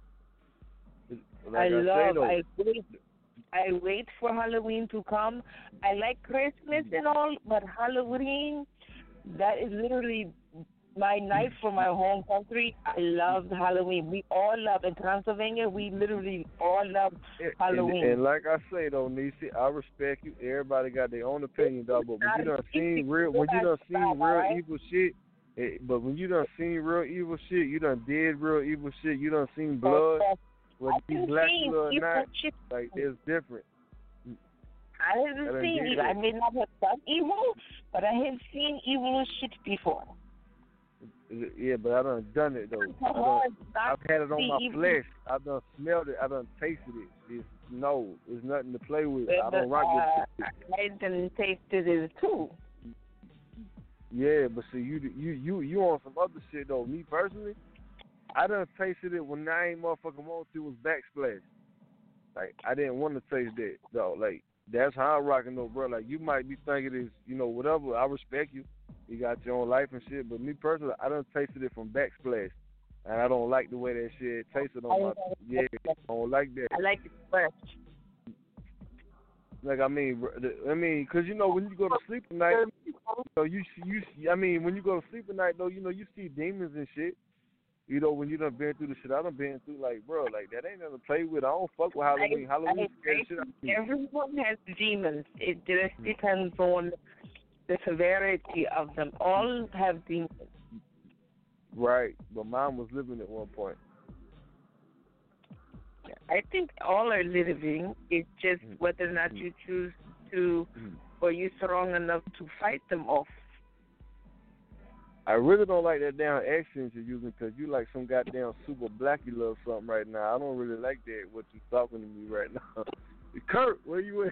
S15: Like
S14: I,
S15: I
S14: love.
S15: say,
S14: I wait. I wait for Halloween to come. I like Christmas and all, but Halloween, that is literally my night for my home country, I loved Halloween. We all love in Transylvania. We literally all love Halloween.
S15: And, and like I say though, Niecy, I respect you. Everybody got their own opinion, though. But when you done seen real, when you done seen real evil shit, it, but when you done seen real evil shit, you done did real evil shit. You done seen blood, whether you black or not, like it's different.
S14: I haven't seen evil. I may not have done evil, but I have seen evil shit before.
S15: Yeah, but I done done it though. I done, I've had it on my evil. flesh. I done smelled it. I done tasted it. It's, no, it's nothing to play with. But, I don't rock
S14: uh,
S15: with
S14: it. I done tasted it too.
S15: Yeah, but see, you you you you on some other shit though. Me personally, I done tasted it when I ain't motherfucking want to. It was backsplash. Like I didn't want to taste that though. Like. That's how I'm rocking though, bro. Like, you might be thinking it's, you know, whatever. I respect you. You got your own life and shit. But me personally, I done tasted it from backsplash. And I don't like the way that shit tasted on my, yeah, I don't like that.
S14: I like it fresh.
S15: Like, I mean, I mean, because, you know, when you go to sleep at night, so you, you, I mean, when you go to sleep at night, though, you know, you see demons and shit. You know, when you done been through the shit I done been through, like, bro, like, that ain't nothing to play with. I don't fuck with Halloween. I, Halloween scared shit out of me.
S14: Everyone has demons. It just depends on the severity of them. All have demons.
S15: Right, but mine was living at one point.
S14: I think all are living. It's just mm-hmm. whether or not you choose to, mm-hmm. or you're strong enough to fight them off.
S15: I really don't like that damn accent you're using because you like some goddamn super blacky love something right now. I don't really like that, what you talking to me right now. Kurt, where you at?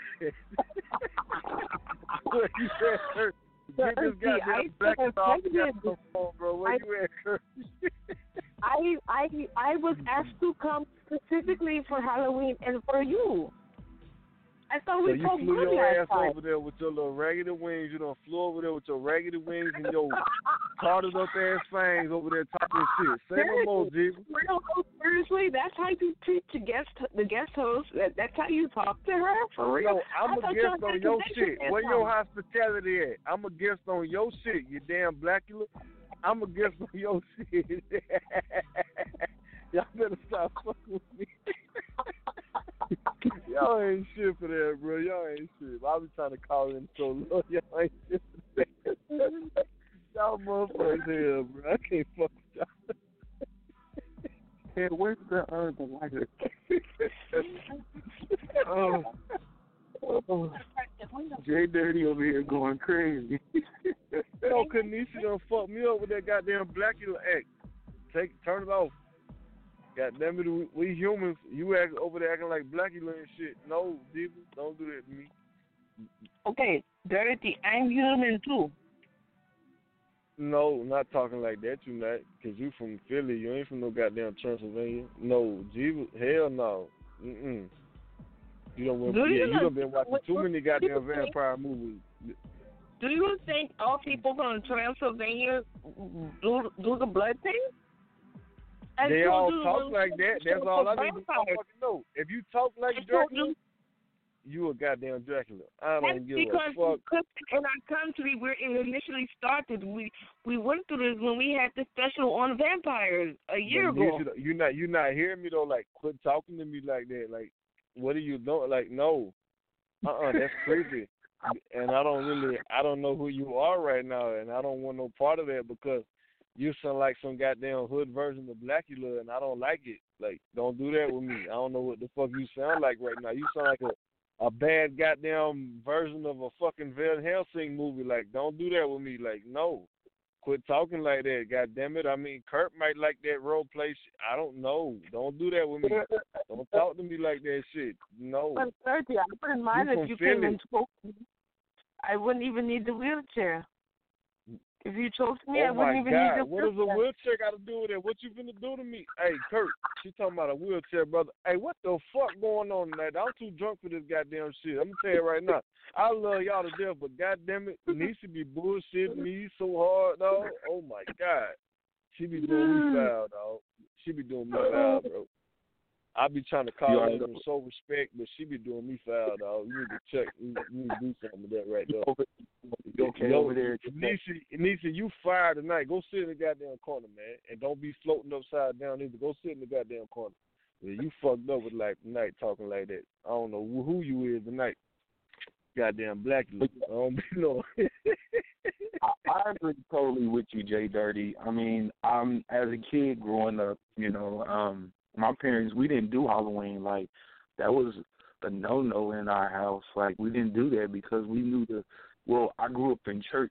S15: Where you at, Kurt? Get this goddamn black off the phone, bro. Where I, you at, Kurt?
S16: I, I, I was asked to come specifically for Halloween and for you. I thought we
S15: so you
S16: spoke
S15: flew
S16: good
S15: your
S16: last
S15: ass
S16: time.
S15: over there with your little raggedy wings. You done flew over there with your raggedy wings and your carded up ass fangs over there talking shit. Say no more, G.
S16: Seriously, that's how you treat the guest, the guest host. That, that's how you talk to her, for real.
S15: No, I'm a guest on your shit. Where your hospitality at? I'm a guest on your shit, you damn Blackula. I'm a guest on your shit. Y'all better stop fucking with me. Y'all ain't shit for that, bro. Y'all ain't shit. I be trying to call in so low. Y'all ain't shit for that. Y'all motherfuckers here, bro. I can't fuck with y'all.
S9: Hey, where's the uh, the lighter? oh. oh. Jay Dirty over here going crazy.
S15: Yo, Kanisha done fucked me up with that goddamn Blackula act. Take, turn it off. God damn it, we, we humans. You act over there acting like Blackula and shit. No, Diva, don't do that to me.
S14: Okay, Dirty, I'm human too.
S15: No, not talking like that, you not. Because you from Philly. You ain't from no goddamn Transylvania. No, Diva, hell no. Mm-mm. You don't,
S14: do
S15: yeah,
S14: you,
S15: you
S14: know,
S15: done been watching
S14: what,
S15: too
S14: what,
S15: many goddamn vampire movies.
S14: Do you think all people from Transylvania do, do the blood thing?
S15: And they all talk like that. That's all I need to fucking know. If you talk like Dracula, you a goddamn Dracula. I don't give a fuck.
S14: Because in our country, where it initially started, we we went through this when we had the special on vampires a year ago.
S15: You not you not hearing me though? Like, quit talking to me like that. Like, what are you doing? Like, no, uh, uh-uh, uh, that's crazy. And I don't really, I don't know who you are right now, and I don't want no part of that because you sound like some goddamn hood version of Blackula, and I don't like it. Like, don't do that with me. I don't know what the fuck you sound like right now. You sound like a, a bad goddamn version of a fucking Van Helsing movie. Like, don't do that with me. Like, no. Quit talking like that, goddamn it. I mean, Kurt might like that role play shit. I don't know. Don't do that with me. Don't talk to me like that shit. No.
S16: But thirty, I wouldn't mind
S15: you
S16: if you
S15: Philly.
S16: came and spoke to me. I wouldn't even need the wheelchair. If you chose me,
S15: oh
S16: I wouldn't even
S15: God.
S16: need the
S15: What
S16: wheelchair.
S15: does a wheelchair got to do with it? What you finna do to me? Hey, Kurt, she talking about a wheelchair, brother. Hey, what the fuck going on tonight? I'm too drunk for this goddamn shit. I'm gonna tell you right now. I love y'all to death, but goddamn it, Nisha be bullshitting me so hard, dog. Oh my God. She be doing me foul, dog. She be doing me foul, bro. I be trying to call
S9: You
S15: her
S9: already
S15: with so respect, but she be doing me foul, dog. You need to check. You, you need to do something with that right there.
S9: You okay
S15: Yo,
S9: over there?
S15: Nisha, Nisha, you fired tonight. Go sit in the goddamn corner, man, and don't be floating upside down either. Go sit in the goddamn corner. Yeah, you fucked up with like tonight talking like that. I don't know who you is tonight. Goddamn black you. I don't know.
S9: I, I agree totally with you, Jay Dirty. I mean, I'm as a kid growing up, you know, um, my parents, we didn't do Halloween. Like, that was a no-no in our house. Like, we didn't do that because we knew the, well, I grew up in church.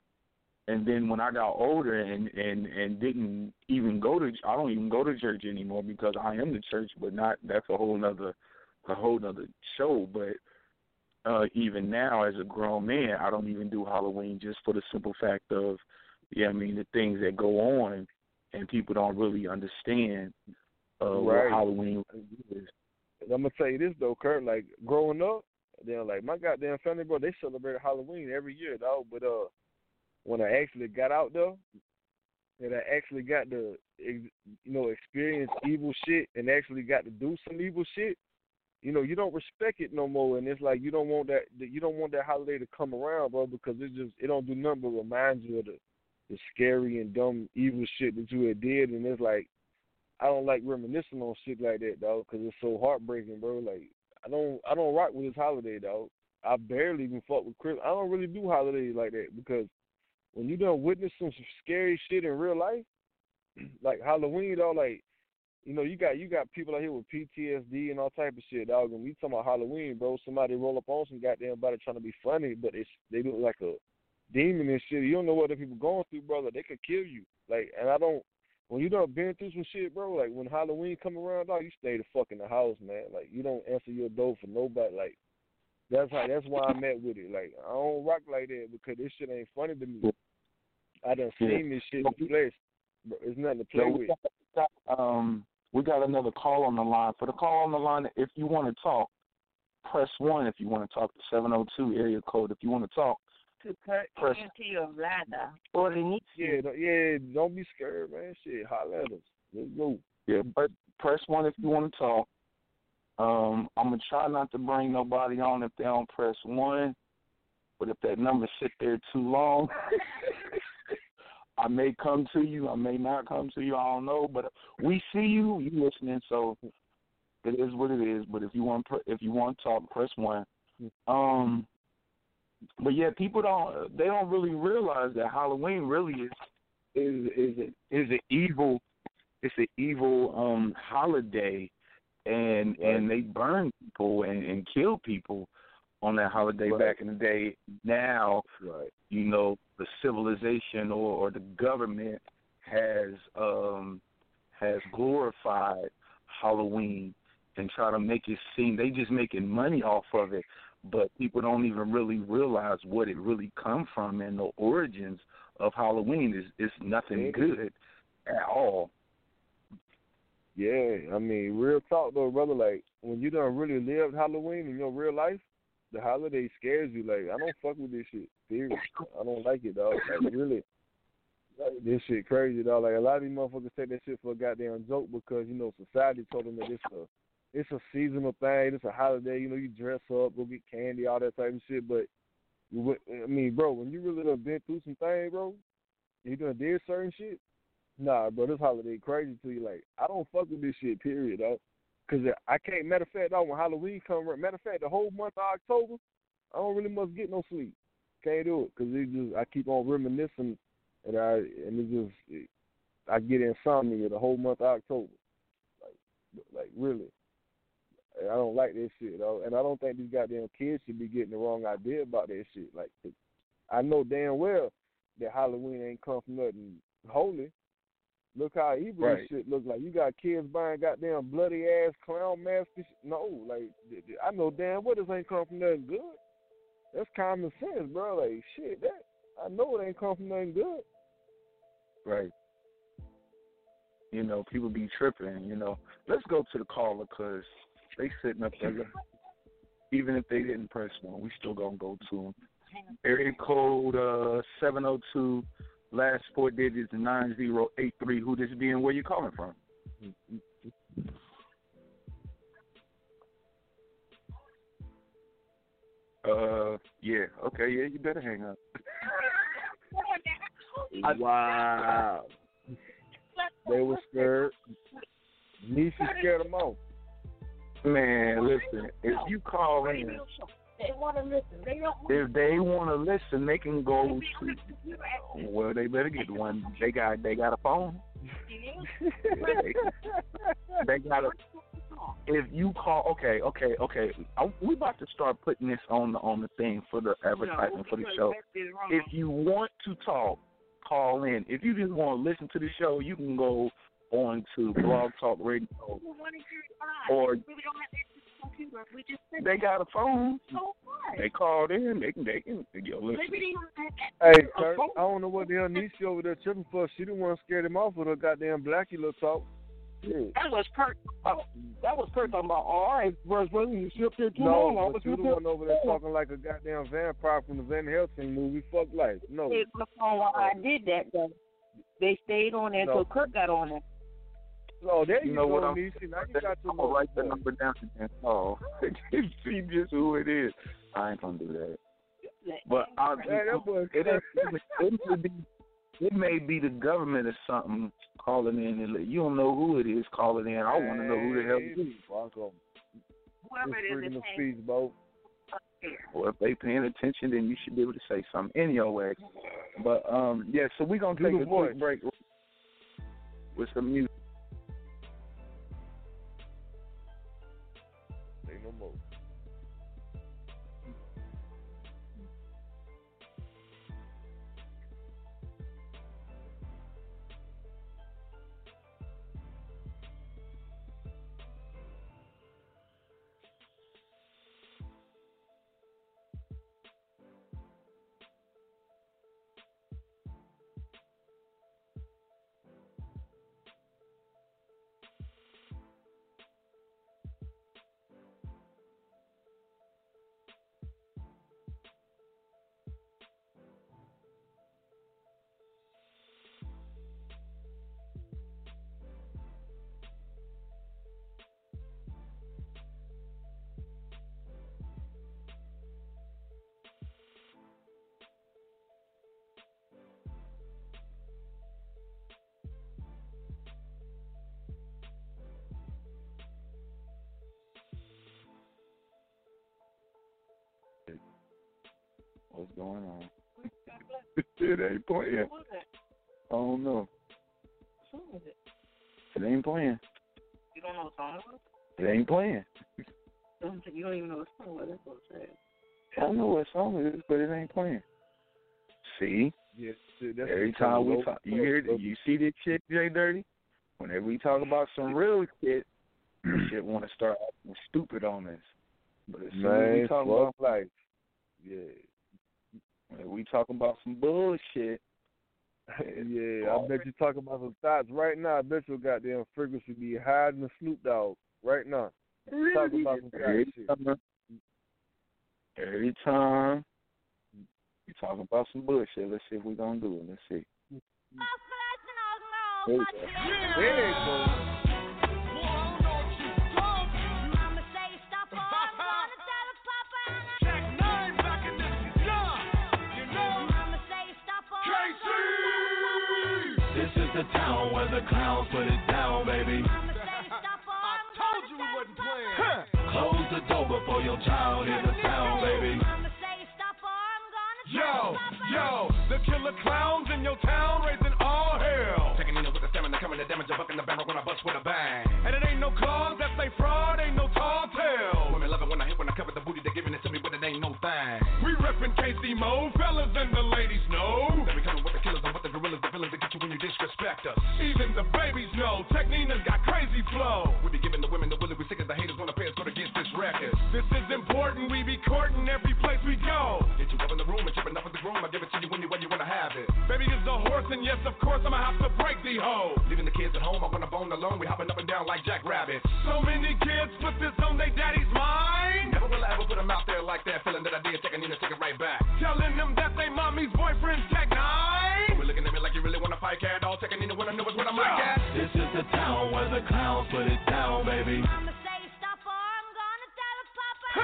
S9: And then when I got older and, and, and didn't even go to, I don't even go to church anymore because I am the church, but not, that's a whole nother, a whole nother show. But uh, even now as a grown man, I don't even do Halloween just for the simple fact of, yeah, I mean, the things that go on and people don't really understand uh,
S15: right.
S9: what Halloween is.
S15: I'm going to tell you this, though, Kurt, like, growing up, then, like, my goddamn family, bro, they celebrate Halloween every year, dog, but, uh, when I actually got out there and I actually got to, you know, experience evil shit and actually got to do some evil shit, you know, you don't respect it no more. And it's like you don't want that you don't want that holiday to come around, bro, because it just it don't do nothing but remind you of the, the scary and dumb evil shit that you had did. And it's like I don't like reminiscing on shit like that, dog, because it's so heartbreaking, bro. Like I don't I don't rock with this holiday, dog. I barely even fuck with Christmas. I don't really do holidays like that because when you done witness some scary shit in real life, like Halloween, though, like, you know, you got you got people out here with P T S D and all type of shit, dog. And we talking about Halloween, bro. Somebody roll up on some goddamn body trying to be funny, but it's they look like a demon and shit. You don't know what the people going through, brother. They could kill you. Like, and I don't. When you done been through some shit, bro, like when Halloween come around, dog, you stay the fuck in the house, man. Like, you don't answer your door for nobody. Like, that's how. That's why I'm at with it. Like, I don't rock like that because this shit ain't funny to me. I done seen this shit in the flesh. Bro, it's nothing to play
S9: so
S15: with.
S9: Got, um, we got another call on the line. For the call on the line, if you want to talk, press one. If you want to talk, the seven oh two area code. If you want to talk,
S14: to Kurt
S9: press.
S14: Your ladder, or the needs
S15: yeah, don't, yeah, don't be scared, man. Shit, holler at us. Let's go.
S9: Yeah, but press one if you want to talk. Um, I'm gonna try not to bring nobody on if they don't press one. But if that number sit there too long, I may come to you. I may not come to you. I don't know. But we see you. You listening? So it is what it is. But if you want, if you want to talk, press one. Um, but yeah, people don't. They don't really realize that Halloween really is is is a, is an evil. It's an evil um, holiday, and right. and they burn people and, and kill people on that holiday right. back in the day. Now,
S15: right.
S9: you know, the civilization or, or the government has um, has glorified Halloween and try to make it seem they just making money off of it, but people don't even really realize what it really come from and the origins of Halloween is is nothing good at all.
S15: Yeah, I mean, real talk though, brother. Like when you done really lived Halloween in your real life, the holiday scares you. Like, I don't fuck with this shit. Period. I don't like it, dog. Like, really. Like, this shit crazy, dog. Like, a lot of these motherfuckers take that shit for a goddamn joke because, you know, society told them that it's a, it's a seasonal thing. It's a holiday. You know, you dress up, go get candy, all that type of shit. But, I mean, bro, when you really done been through some things, bro, you done did certain shit, nah, bro, this holiday crazy to you. Like, I don't fuck with this shit, period, dog. Because I can't, matter of fact, dog, when Halloween comes, matter of fact, the whole month of October, I don't really much get no sleep. Can't do it because it just, I keep on reminiscing, and I, and it just, it, I get insomnia the whole month of October. Like, like really. I don't like that shit, dog. And I don't think these goddamn kids should be getting the wrong idea about that shit. Like, I know damn well that Halloween ain't come from nothing holy. Look how evil
S9: right.
S15: this shit looks like. You got kids buying goddamn bloody ass clown masks. No, like I know damn well this ain't come from nothing good. That's common sense, bro. Like shit, that I know it ain't come from nothing good.
S9: Right. You know, people be tripping. You know, let's go to the caller because they sitting up there. Even if they didn't press one, we still gonna go to them. Area code uh, seven oh two. Last four digits nine zero eight three. Who this be and where you calling from? Uh, yeah. Okay, yeah, you better hang up.
S15: Wow. They were scared. Nisha scared them off.
S9: Man, listen, if you call in,
S16: They want to listen. They don't.
S9: if they want to listen, they can go to, well, they better get one. They got, they got a phone. Yeah, they, they got a, if you call, okay, okay, okay, I, we about to start putting this on the, on the thing for the advertisement for the show. If you want to talk, call in. If you just want to listen to the show, you can go on to Blog Talk Radio. Or they got a phone. They called in. They can. They can. Yo, listen.
S15: Hey, Kurt, I don't know what the hell Nisha over there tripping for. She the one scared him off with her goddamn Blackie little talk. Yeah.
S17: That was Kurt. Uh, that was Kurt talking about. All right, Bruce, brother, you sit up there too
S15: No,
S17: long.
S15: but you the one over there talking like a goddamn vampire from the Van Helsing movie. Fuck life. No.
S17: Stayed on the phone while I did that, though. They stayed on there
S15: No.
S17: until Kurt got on there.
S15: Oh, there you,
S9: You know
S15: go,
S9: what I'm
S15: Nisha. Now you got
S9: I'm gonna write the number down and call. See just who it is. I ain't gonna do that. But I,
S15: Man, that boy
S9: it, it, it, may be, it may be the government or something calling in. And let- you don't know who it is calling in. I want to know who the hell it is.
S17: Whoever it is,
S15: freedom
S17: is
S15: of
S17: saying,
S15: speech, Bo.
S9: Well, if they paying attention, then you should be able to say something in your way. But um, yeah. So we're gonna
S15: Do
S9: take
S15: the
S9: a
S15: voice.
S9: quick break with some music.
S15: Say no more.
S9: What's going on? It ain't playing. I don't know.
S17: Who is it?
S9: It ain't playing.
S17: You don't know what song it was?
S9: It ain't playing.
S17: Don't- You don't even know what song it was. That's what I'm saying.
S9: I know what song it is, but it ain't playing. See?
S15: Yes, see, that's
S9: Every
S15: the
S9: time we
S15: low-
S9: talk, you hear, you see this shit, Jay Dirty? Whenever we talk about some real shit, you shit want to start acting stupid on us. But as soon as we
S15: Man,
S9: talk
S15: fuck
S9: about,
S15: life. Yeah.
S9: when we talk about some bullshit,
S15: Yeah, I bet you talking about some thoughts right now. I bet your goddamn frequency be higher than the Snoop Dogg right now. Talking about some
S9: every
S15: thoughts shit.
S9: time, every time we talk about some bullshit, let's see if we're going to do it. Let's see. There you go.
S15: There you go.
S18: This is the town where the clowns put it down, baby.
S3: I told you we wasn't playing.
S18: Close the door before your child hears the sound, baby.
S3: Yo, yo, the killer clowns in your town raising all hell.
S18: Checking in with the stamina, coming to damage, a buck in the barrel when I bust with a bang.
S3: And it ain't no claws, that's they fraud, ain't no tall tale.
S18: Women love it when I hit, when I cover the booty, they're giving it to me, but it ain't no thing.
S3: We reppin' K C Mo, fellas and the ladies know.
S18: They be coming with the killers and with the gorillas, the villains that get you when you disrespect us.
S3: Even the babies know, Technina's got crazy flow.
S18: We be giving the women the willy, we sick as the haters wanna pay us for against this record.
S3: This is important, we be courting every place we go.
S18: Get you up in the room and chipping up with the groom, I give it to you when you when you wanna have it.
S3: Baby is a horse, and yes, of course, I'ma have to break the hoe.
S18: Leaving the kids at home, I wanna bone alone, we hopping up and down like Jack Rabbit.
S3: So many kids put this on their daddy's mind.
S18: Never will I ever put them out there like that, feeling that I did, taking in and take it right back.
S3: Telling them that they mommy's boyfriend's Tech Nine.
S18: We're looking at me like you really wanna fight, cat all taking in and wanna know what's what I'm like at. This is the town where the clowns put it down, baby.
S3: Huh.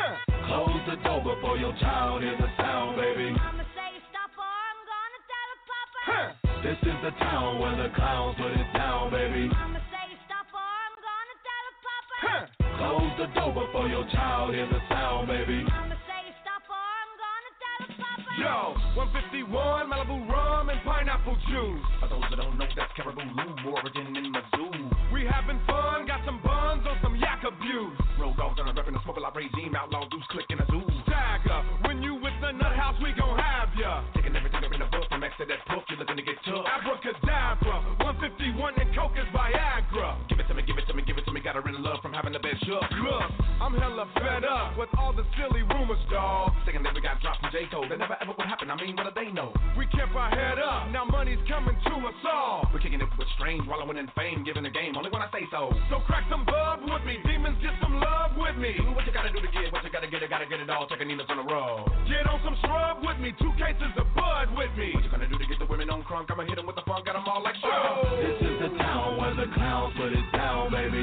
S18: Close the door before your child hears the sound, baby.
S10: Mama say stop or I'm gonna tell her papa.
S18: Huh. This is the town where the clowns put it down, baby.
S10: Mama say stop or I'm gonna tell her papa.
S18: Huh. Close the door before your child hears the sound, baby.
S10: Mama say stop or I'm gonna tell her papa.
S12: Yo, one fifty-one, Malibu rum and pineapple juice.
S18: For those that don't know, that's Caribou Lou, origin in Mizzou.
S12: We having fun, got some buns on some yak abuse.
S18: Road dogs on a rep in a smoke like regime, outlaw dudes clicking a zoo.
S12: Stagger, when you with the nut house, we gon' have ya.
S18: Taking everything up in the book from X to that book, you're looking to get tough.
S12: Abracadabra, one fifty-one and coke is Viagra.
S18: Give it to me, give it to me, give it to me, got her in love from having the best shook.
S12: Look, I'm hella fed up with all the silly rumors, dawg.
S18: Thinking that we got dropped from J-Cole, that never ever would happen, I mean, what do they know?
S12: We kept our head up, now money's coming to us all.
S18: We're kicking it with strange, wallowing in fame, giving the game, only when I say so.
S12: So crack some bub with me, demons get some love with me.
S18: Do what you gotta do to get, what you gotta get, it gotta get it all, taking Nina's on the road.
S12: Get on some shrub with me, two cases of bud with me.
S18: What you gonna do to get the women on crunk? I'ma hit them with the funk, got them all like show. This is the town where the clowns put it down, baby.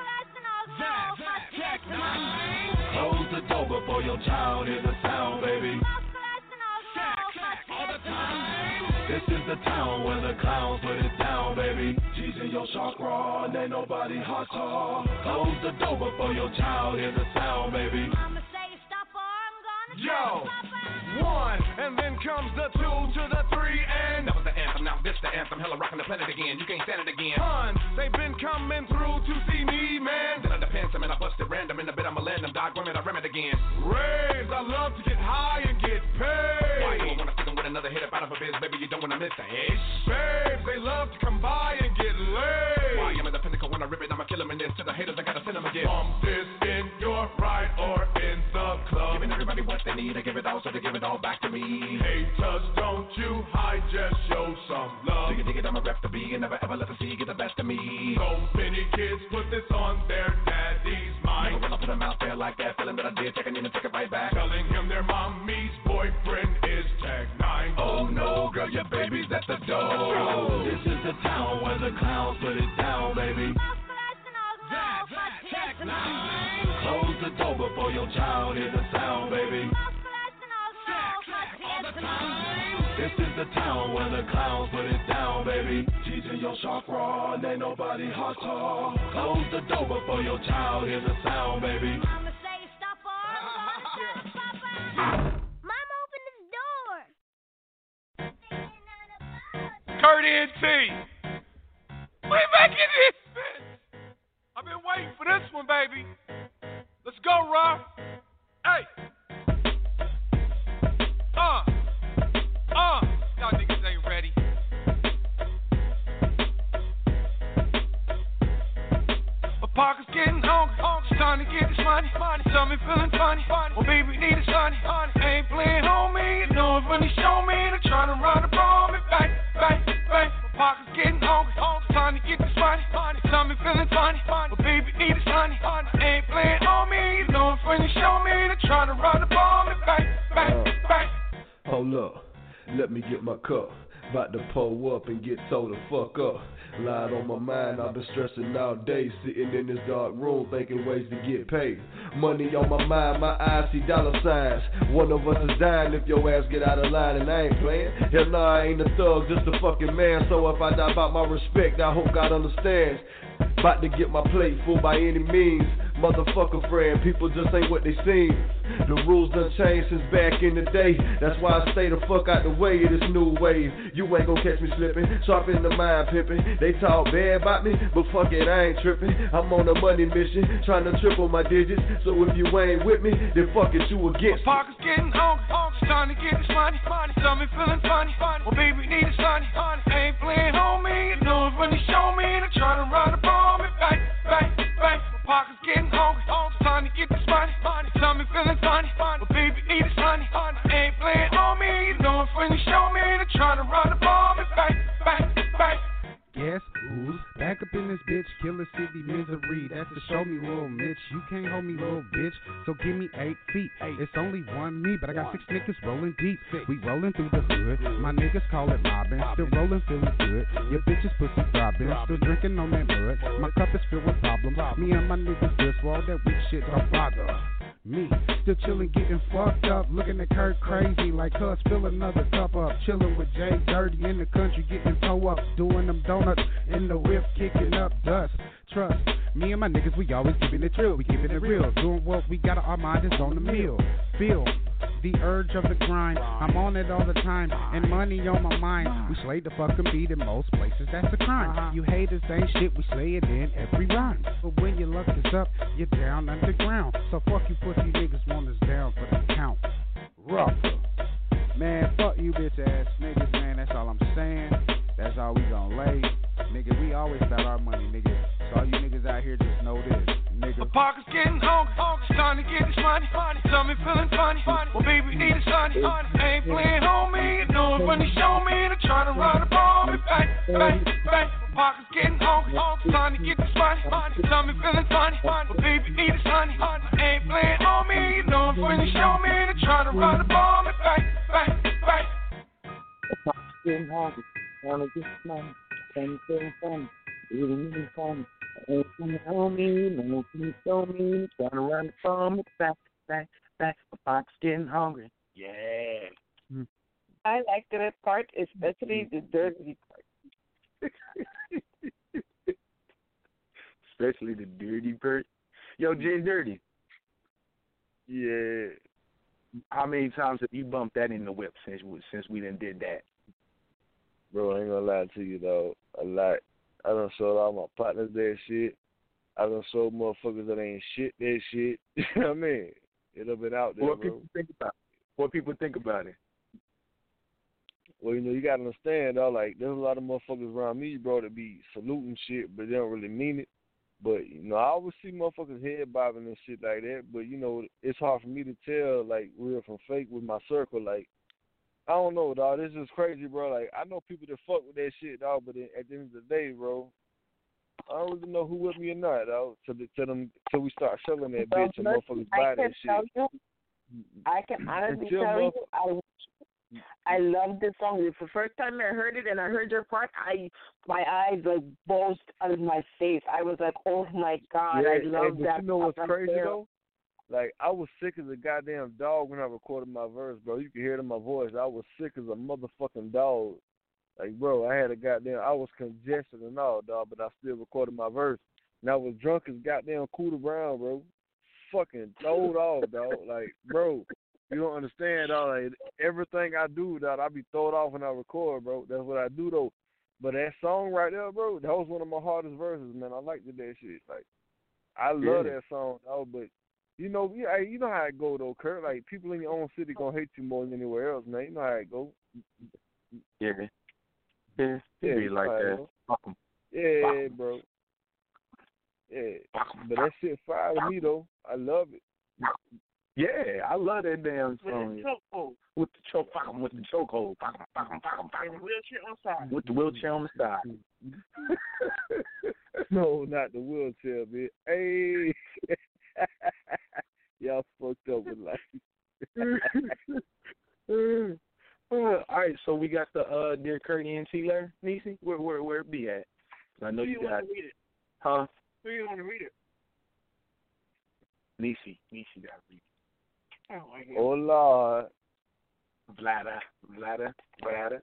S12: Zach, Zach, check nine.
S18: Close the door before your child hears the sound, baby.
S12: Check, check, all the time.
S18: This is the town where the clowns put it down, baby. G's in your chakra, and ain't nobody hot talk. Close the door before your child hears the sound, baby.
S10: Mama say stop or I'm gonna
S12: Yo,
S10: tell her papa.
S12: one, and then comes the two to the three, and
S18: that was the anthem, now this the anthem. Hella rocking the planet again, you can't stand it again.
S12: Hun, they've been coming through to see me, man.
S18: Then I depend some and I busted random in the bit, I'ma land them, dog, run it, I ram it again.
S12: Raves, I love to get high and get paid.
S18: Why you don't wanna stick 'em with another hit up out of a biz, baby, you don't wanna miss the ish.
S12: Babes, they love to come by and get laid.
S18: Why I'm at the pinnacle when I rip it, I'ma kill 'em in this. To the haters, I gotta send 'em again.
S12: Pump this in your right or in the club.
S18: Giving everybody what they need, I give it all, so they give it all back to me.
S12: Haters, don't you hide, just show some love.
S18: Dig it, dig it, I'm a rep to be, and never ever let the sea get the best of me.
S12: So many kids put this on their daddy's mind.
S18: Never run up to them out there like that, feeling that I did, checking in and take it right back.
S12: Telling him their mommy's boyfriend is Tag nine.
S18: Oh no, girl, your baby's at the door. This is the town where the clowns put it down, baby.
S12: Zach, Zach, check nine.
S18: Close the door before your child hears the sound, baby.
S12: Zach, Zach, all the time.
S18: This is the town where the clowns put it down, baby. G's in your chakra, and ain't nobody hot talk. Close the door before your child hears the sound, baby.
S10: Mama say stop or I'm gonna tell her papa. Mama, open this door.
S12: Kurt N T. We making this bitch. I've been waiting for this one, baby. Let's go, Rob. Hey. Uh. Uh. Y'all niggas ain't ready. My pocket's getting hungry. It's time to get this money. Tell me feeling funny. Well, baby, need a sonny. Ain't playing homie. You know it when he show me. They're trying to run the bomb. And bang, bang, bang. My pocket's getting hungry. It's time to get this money. Tell me feeling funny. Well, baby, need a sonny. Ain't playing homie. You know it when he show me. They're trying to run the bomb. And bang, bang, bang.
S4: Hold up, let me get my cup. About to pull up and get told to fuck up. Lied on my mind, I've been stressing all day. Sitting in this dark room thinking ways to get paid. Money on my mind, my eyes see dollar signs. One of us is dying if your ass get out of line, and I ain't playing. Hell nah, I ain't a thug, just a fucking man. So if I die about my respect, I hope God understands. About to get my plate full by any means. Motherfucker friend, people just ain't what they seem. The rules done changed since back in the day. That's why I stay the fuck out the way of this new wave. You ain't gon' catch me slipping, sharp in the mind pimping. They talk bad about me, but fuck it, I ain't tripping. I'm on a money mission, trying to triple my digits. So if you ain't with me, then fuck it, you against me.
S12: My pocket's getting hungry, it's time to get this money. Tell me feeling funny, well baby need a sonny. Ain't playing homie, you know it when he show me. They're trying to run the bomb and bang, bang, bang. My pocket's getting hungry, it's time to get this money. Tell me feeling funny, well baby need a sonny. Ain't playing homie, you know it when he show me. They're trying to run the bomb and bang, bang, bang.
S19: Guess who's back up in this bitch? Killer City misery. That's to show me, little Mitch. You can't hold me, little bitch. So give me eight feet. It's only one me, but I got six niggas rolling deep. We rolling through the hood. My niggas call it mobbing. Still rolling, feeling good. Your bitches pussy throbbing. Still drinking on that mud. My cup is filled with problems. Me and my niggas just for all that weak shit don't bother me. Still chillin', getting fucked up, looking at Kurt crazy like cuz fill another cup up. Chillin' with Jay Dirty in the country, getting toe up, doing them donuts in the whip, kicking up dust. Trust me and my niggas, we always keeping it real, we keeping it real, doing what we got. Our mind is on the meal. Feel the urge of the grind, I'm on it all the time, and money on my mind. We slay the fucking beat in most places, that's a crime. You haters ain't shit, we slay it in every rhyme. But when your luck is up, you're down underground. So fuck you pussy niggas, want us down for the count. Rougher. Man, fuck you bitch ass niggas, man, that's all I'm saying. That's all we gon' lay. Nigga, we always got our money, nigga. So all you niggas out here just know this, nigga.
S12: My pocket's getting hungry, it's time to get this money. Tell me feeling funny, well baby need a sunny. I ain't playing homie, you know it when they show me. They're trying to run up on me, bang, bang, bang. My pocket's getting hungry, it's time to get this money. Tell me feeling funny, well baby need a sunny. I ain't playing homie, you know it when they show me. They're trying to run up on me, bang, bang, bang.
S17: My pocket's getting hungry, wanna get this money. Tell me feeling funny, really need funny. Ain't coming on me, no please show me. Trying to run the farm, back, back, back. My pocket's getting hungry. Yeah.
S14: Mm. I like that part, especially the dirty part.
S9: Especially the dirty part. Yo, Jay Dirty.
S15: Yeah.
S9: How many times have you bumped that in the whip since since we done did that?
S15: Bro, I ain't gonna lie to you though. A lot. I done showed all my partners that shit. I done showed motherfuckers that ain't shit that shit. You know what I mean? It done been out there,
S9: What
S15: bro.
S9: people think about it? What people think about it?
S15: Well, you know, you gotta understand, though, like, there's a lot of motherfuckers around me, bro, that be saluting shit, but they don't really mean it. But, you know, I always see motherfuckers head bobbing and shit like that, but, you know, it's hard for me to tell, like, real from fake with my circle. Like, I don't know, dog. This is crazy, bro. Like, I know people that fuck with that shit, dog, but at the end of the day, bro, I don't really know who with me or not, dog, till, till, them, till we start selling that bitch and motherfuckers buy that shit.
S14: You, I can honestly
S15: Until
S14: tell you, I I love this song. It's the first time I heard it, and I heard your part. I my eyes like bulged out of my face. I was like, "Oh my god,
S15: yeah,
S14: I love
S15: and,
S14: that."
S15: You know what's
S14: right
S15: crazy
S14: there.
S15: though? Like, I was sick as a goddamn dog when I recorded my verse, bro. You can hear it in my voice. I was sick as a motherfucking dog. Like, bro, I had a goddamn, I was congested and all, dog, but I still recorded my verse. And I was drunk as goddamn Cooter Brown, bro. Fucking throwed off, dog. Like, bro, you don't understand, dog. Like, everything I do, dog, I be throwed off when I record, bro. That's what I do, though. But that song right there, bro, that was one of my hardest verses, man. I liked that shit. Like, I love
S9: Yeah.
S15: that song, dog, but you know, yeah, you know how it go though, Kurt. Like, people in your own city gonna hate you more than anywhere else, man. You know how it go.
S9: Yeah. Yeah.
S15: Yeah,
S9: Be like that.
S15: bro.
S9: Fuck 'em.
S15: Yeah, bro. Yeah, but that shit fire to me though. I love it.
S9: Yeah, I love that damn song.
S14: With the chokehold.
S9: With the choke, fuck 'em with the chokehold, fuck 'em, fuck 'em, fuck 'em, fuck 'em.
S14: And the wheelchair on the side.
S9: With the wheelchair on the side.
S15: No, not the wheelchair, bitch. Hey, y'all fucked up with life.
S9: uh, all right, so we got the uh, Dear Kurt N T letter, Niecy. Where where where it be at? I know
S14: Who
S9: you
S14: you
S9: got.
S14: want to read it?
S9: Huh?
S14: Who you want to read it?
S9: Niecy, Niecy got to read.
S14: Oh, my God.
S15: Oh Lord.
S9: Vlada, Vlada, Vlada.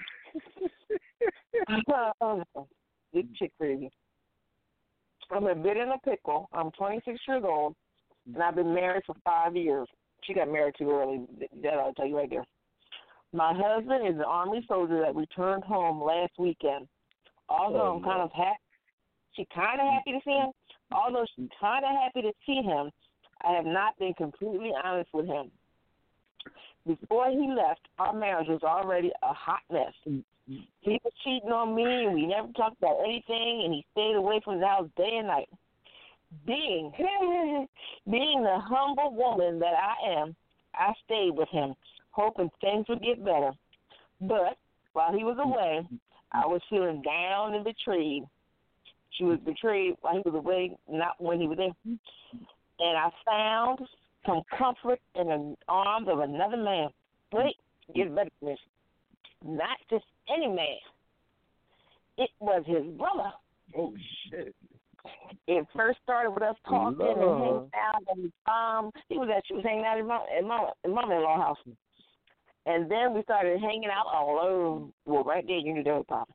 S14: This chick crazy. I'm a bit in a pickle. I'm twenty-six years old, and I've been married for five years. She got married too early. That I'll tell you right there. My husband is an Army soldier that returned home last weekend. Although
S15: Oh,
S14: I'm kind of happy, she kind of happy to see him. Although she's kind of happy to see him, I have not been completely honest with him. Before he left, our marriage was already a hot mess. He was cheating on me, and we never talked about anything, and he stayed away from the house day and night. Being, being the humble woman that I am, I stayed with him, hoping things would get better. But while he was away, I was feeling down and betrayed. She was betrayed while he was away, not when he was there. And I found some comfort in the arms of another man. Wait, get better than this. Not just any man. It was his brother.
S9: Oh, shit.
S14: It first started with us talking
S15: Lord.
S14: and hanging out, and um, he was at she was hanging out at mom at mom at mom-in-law house, and then we started hanging out all over. Well, right there, you knew that was popping.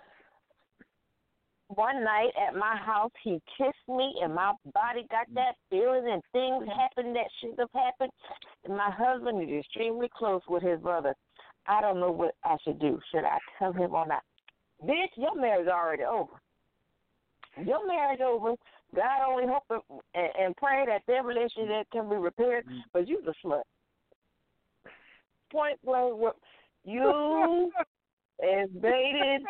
S14: One night at my house, he kissed me, and my body got that feeling, and things happened that shouldn't have happened. And my husband is extremely close with his brother. I don't know what I should do. Should I tell him or not? Bitch, your marriage is already over. Your marriage over. God only hope and, and pray that their relationship can be repaired, but you's a slut. Point blank, what you invaded.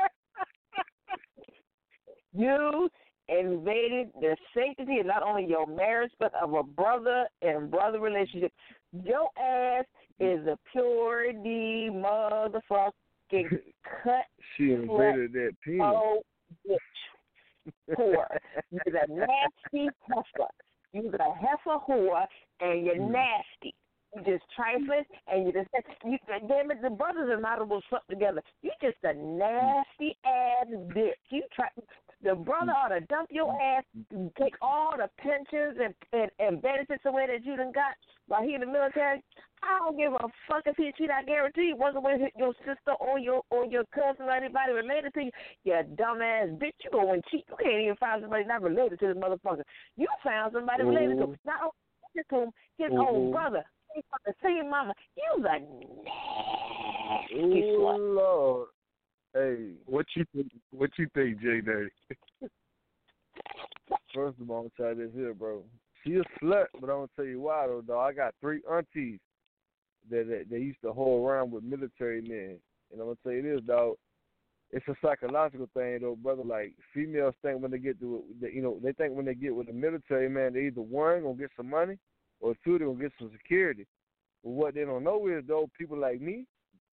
S14: You invaded the sanctity of not only your marriage, but of a brother and brother relationship. Your ass is a purity motherfucking cut.
S15: She invaded that penis.
S14: Oh, bitch. Whore. You're a nasty heifer. You're a heifer whore, and you're nasty. You just trifling, and you just you. Damn it, the brothers are not able to fuck together. You just a nasty ass bitch. You try. The brother ought to dump your ass, take all the pensions and, and, and benefits away that you done got while he in the military. I don't give a fuck if he cheat. I guarantee you, once away your sister or your or your cousin or anybody related to you, you dumbass bitch, you go and cheat. You can't even find somebody not related to this motherfucker. You found somebody mm-hmm. related to him. Not only to him, his mm-hmm. own brother. He's from the same mama. You a nasty slut.
S15: Lord. Hey, what you think? What you think, J Daddy? First of all, I'm gonna try this here, bro. She a slut, but I'm gonna tell you why though, dog. I got three aunties that, that they used to hold around with military men, and I'm gonna tell you this, dog. It's a psychological thing, though, brother. Like females think when they get to, you know, they think when they get with a military man, they either one gonna get some money, or two they gonna get some security. But what they don't know is, though, people like me.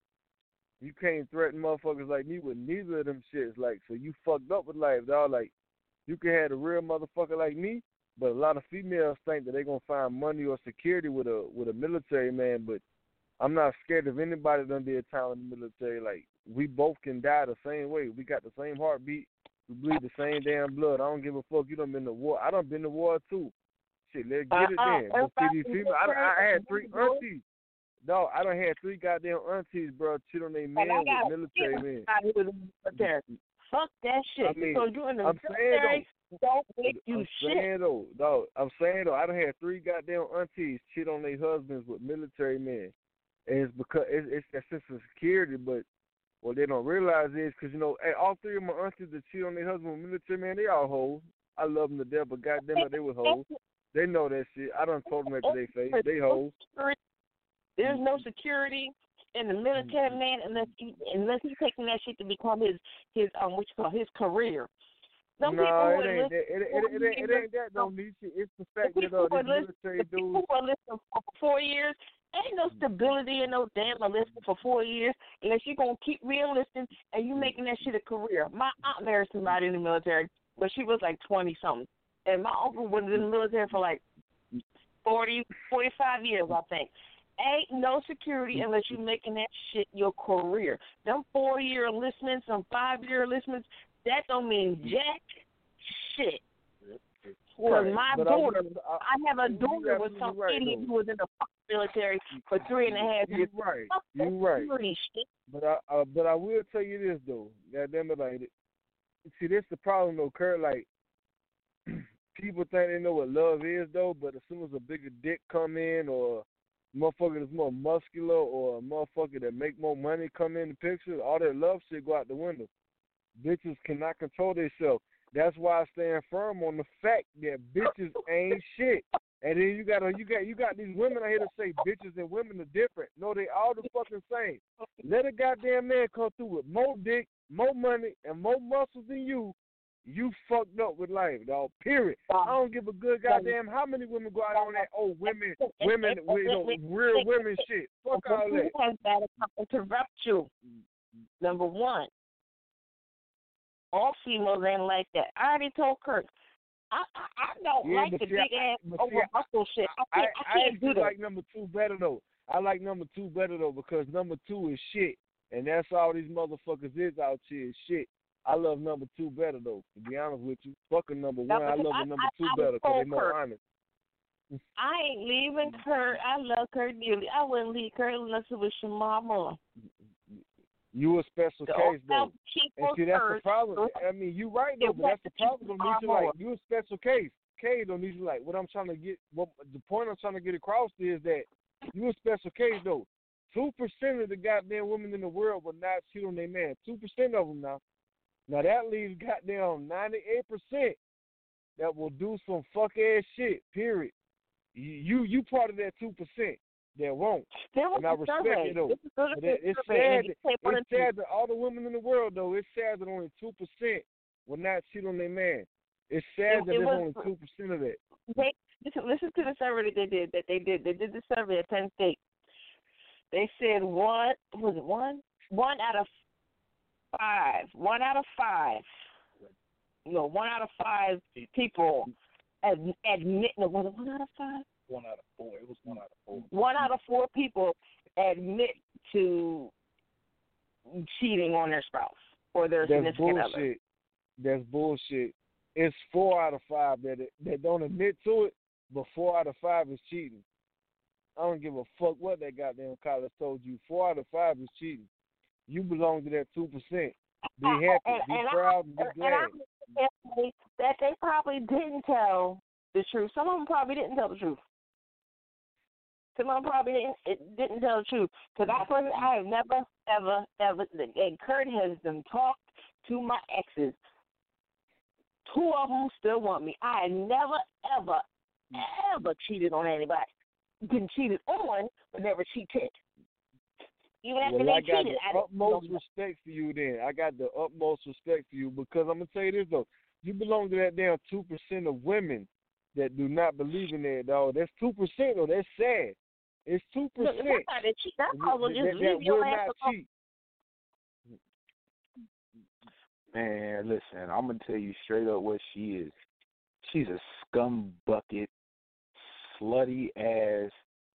S15: You can't threaten motherfuckers like me with neither of them shits. Like, so you fucked up with life, dog. Like, you can have a real motherfucker like me, but a lot of females think that they're gonna find money or security with a with a military man. But I'm not scared of anybody that done did time in the military. Like, we both can die the same way. We got the same heartbeat. We bleed the same damn blood. I don't give a fuck. You done been to war. I done been to war too. Shit, let's get it
S14: uh-uh.
S15: then. Let's see these females. I, I had three aunties. No, I done had three goddamn aunties, bro, cheat on their man with military men.
S14: Military. Fuck that shit.
S15: I mean,
S14: because you're in the
S15: I'm
S14: military,
S15: saying,
S14: don't make you
S15: I'm
S14: shit.
S15: Saying, though, dog, I'm saying, though, I done had three goddamn aunties cheat on their husbands with military men. And it's because it's, it's that sense of security, but what they don't realize is, because, you know, hey, all three of my aunties that cheat on their husband with military men, they all hoes. I love them to death, but goddamn it, they was hoes. They know that shit. I done told them that to their face. They hoes.
S14: There's no security in the military, man, unless he unless he's taking that shit to become his his um what you call his career. Some
S15: no,
S14: people
S15: it ain't that. It, it, it, it, it ain't that. Don't need you. It's the fact
S14: the
S15: that uh, these
S14: list,
S15: military
S14: the
S15: dudes.
S14: people who are listening for four years, ain't no stability in no damn listening for four years unless you're gonna keep re-enlisting and you making that shit a career. My aunt married somebody in the military, but she was like twenty something, and my uncle was in the military for like forty, forty-five years, I think. Ain't no security unless you're making that shit your career. Them four-year enlistments, some five-year enlistments, that don't mean jack shit. Because
S15: Right,
S14: my
S15: but
S14: daughter,
S15: I, I,
S14: I have a daughter with some
S15: right,
S14: idiot
S15: though.
S14: who was in the military for three and a half years.
S15: You're right.
S14: Fuck that
S15: You're right.
S14: security shit.
S15: But I, uh, but I will tell you this though. Goddamn it, like, see, this the problem though, Kurt. Like, people think they know what love is though, but as soon as a bigger dick come in, or motherfucker that's more muscular, or a motherfucker that make more money come in the picture, all that love shit go out the window. Bitches cannot control themselves. That's why I stand firm on the fact that bitches ain't shit. And then you got you got you got these women out here to say bitches and women are different. No, they all the fucking same. Let a goddamn man come through with more dick, more money, and more muscles than you. You fucked up with life, dog. Period. I don't give a good goddamn how many women go out on that. Oh, women, women, you know, real women shit. Fuck all that.
S14: Has got to interrupt you. Number one, all females ain't like that. I already told Kurt. I I, I don't
S15: Yeah,
S14: like
S15: but
S14: the
S15: see,
S14: big
S15: I-
S14: ass
S15: but
S14: over
S15: see, I-
S14: muscle shit. I
S15: I,
S14: can't, I,
S15: I
S14: can't
S15: actually
S14: do that.
S15: like number two better though. I like number two better though because number two is shit, and that's all these motherfuckers is out here is shit. I love number two better though. To be honest with you, fucking number one, I love
S14: I,
S15: the number
S14: I,
S15: two
S14: I
S15: better because they more
S14: Kurt.
S15: honest.
S14: I ain't leaving Kurt. I love Kurt dearly. I wouldn't leave Kurt unless it was your mama.
S15: You a special
S14: The
S15: case though. And see, that's
S14: Kurt,
S15: the problem. I mean, you right though, but that's the problem. Don't like you a special case. K don't need you like what I'm trying to get. What the point I'm trying to get across is that you a special case though. Two percent of the goddamn women in the world will not cheat on their man. Two percent of them now. Now that leaves goddamn ninety-eight percent that will do some fuck ass shit. Period. You you, you part of that two percent that won't. And I respect it though. But it, it's sad. That, it's sad that all the women in the world though. It's sad that only two percent will not cheat on their man. It's sad
S14: it,
S15: that
S14: it
S15: there's
S14: was,
S15: only two percent of that.
S14: They, listen, listen to the survey that they did. That they did. They did the survey at Penn State. They said one was it one one out of five. One out of five. No, one out of five people ad, admit. No, was it one out of five?
S20: One out of four. It was one out of four.
S14: One out of four people admit to cheating on their spouse or their
S15: That's
S14: significant
S15: bullshit.
S14: other.
S15: That's bullshit. It's four out of five that that don't admit to it, but four out of five is cheating. I don't give a fuck what that goddamn college told you. Four out of five is cheating. You belong to that two percent. Be happy,
S14: and,
S15: be
S14: and
S15: proud,
S14: I,
S15: and be glad.
S14: And I, that they probably didn't tell the truth. Some of them probably didn't tell the truth. Some of them probably didn't, it didn't tell the truth. Because I personally, I have never, ever, ever, and Kurt has been talked to my exes. Two of them still want me. I had never, ever, ever cheated on anybody. Been cheated on, but never cheated. Even after
S15: well,
S14: they
S15: I got
S14: cheated,
S15: the
S14: I
S15: utmost respect for you then. I got the utmost respect for you because I'm going to tell you this, though. You belong to that damn two percent of women that do not believe in that, dog. That's two percent, though. That's sad. It's two percent.
S14: Look, that's not a cheat. That's all
S15: that,
S14: just
S15: that,
S14: leave
S15: that
S14: your
S15: will
S14: ass
S15: not
S14: alone.
S15: cheat.
S9: Man, listen, I'm going to tell you straight up what she is. She's a scum bucket, slutty ass,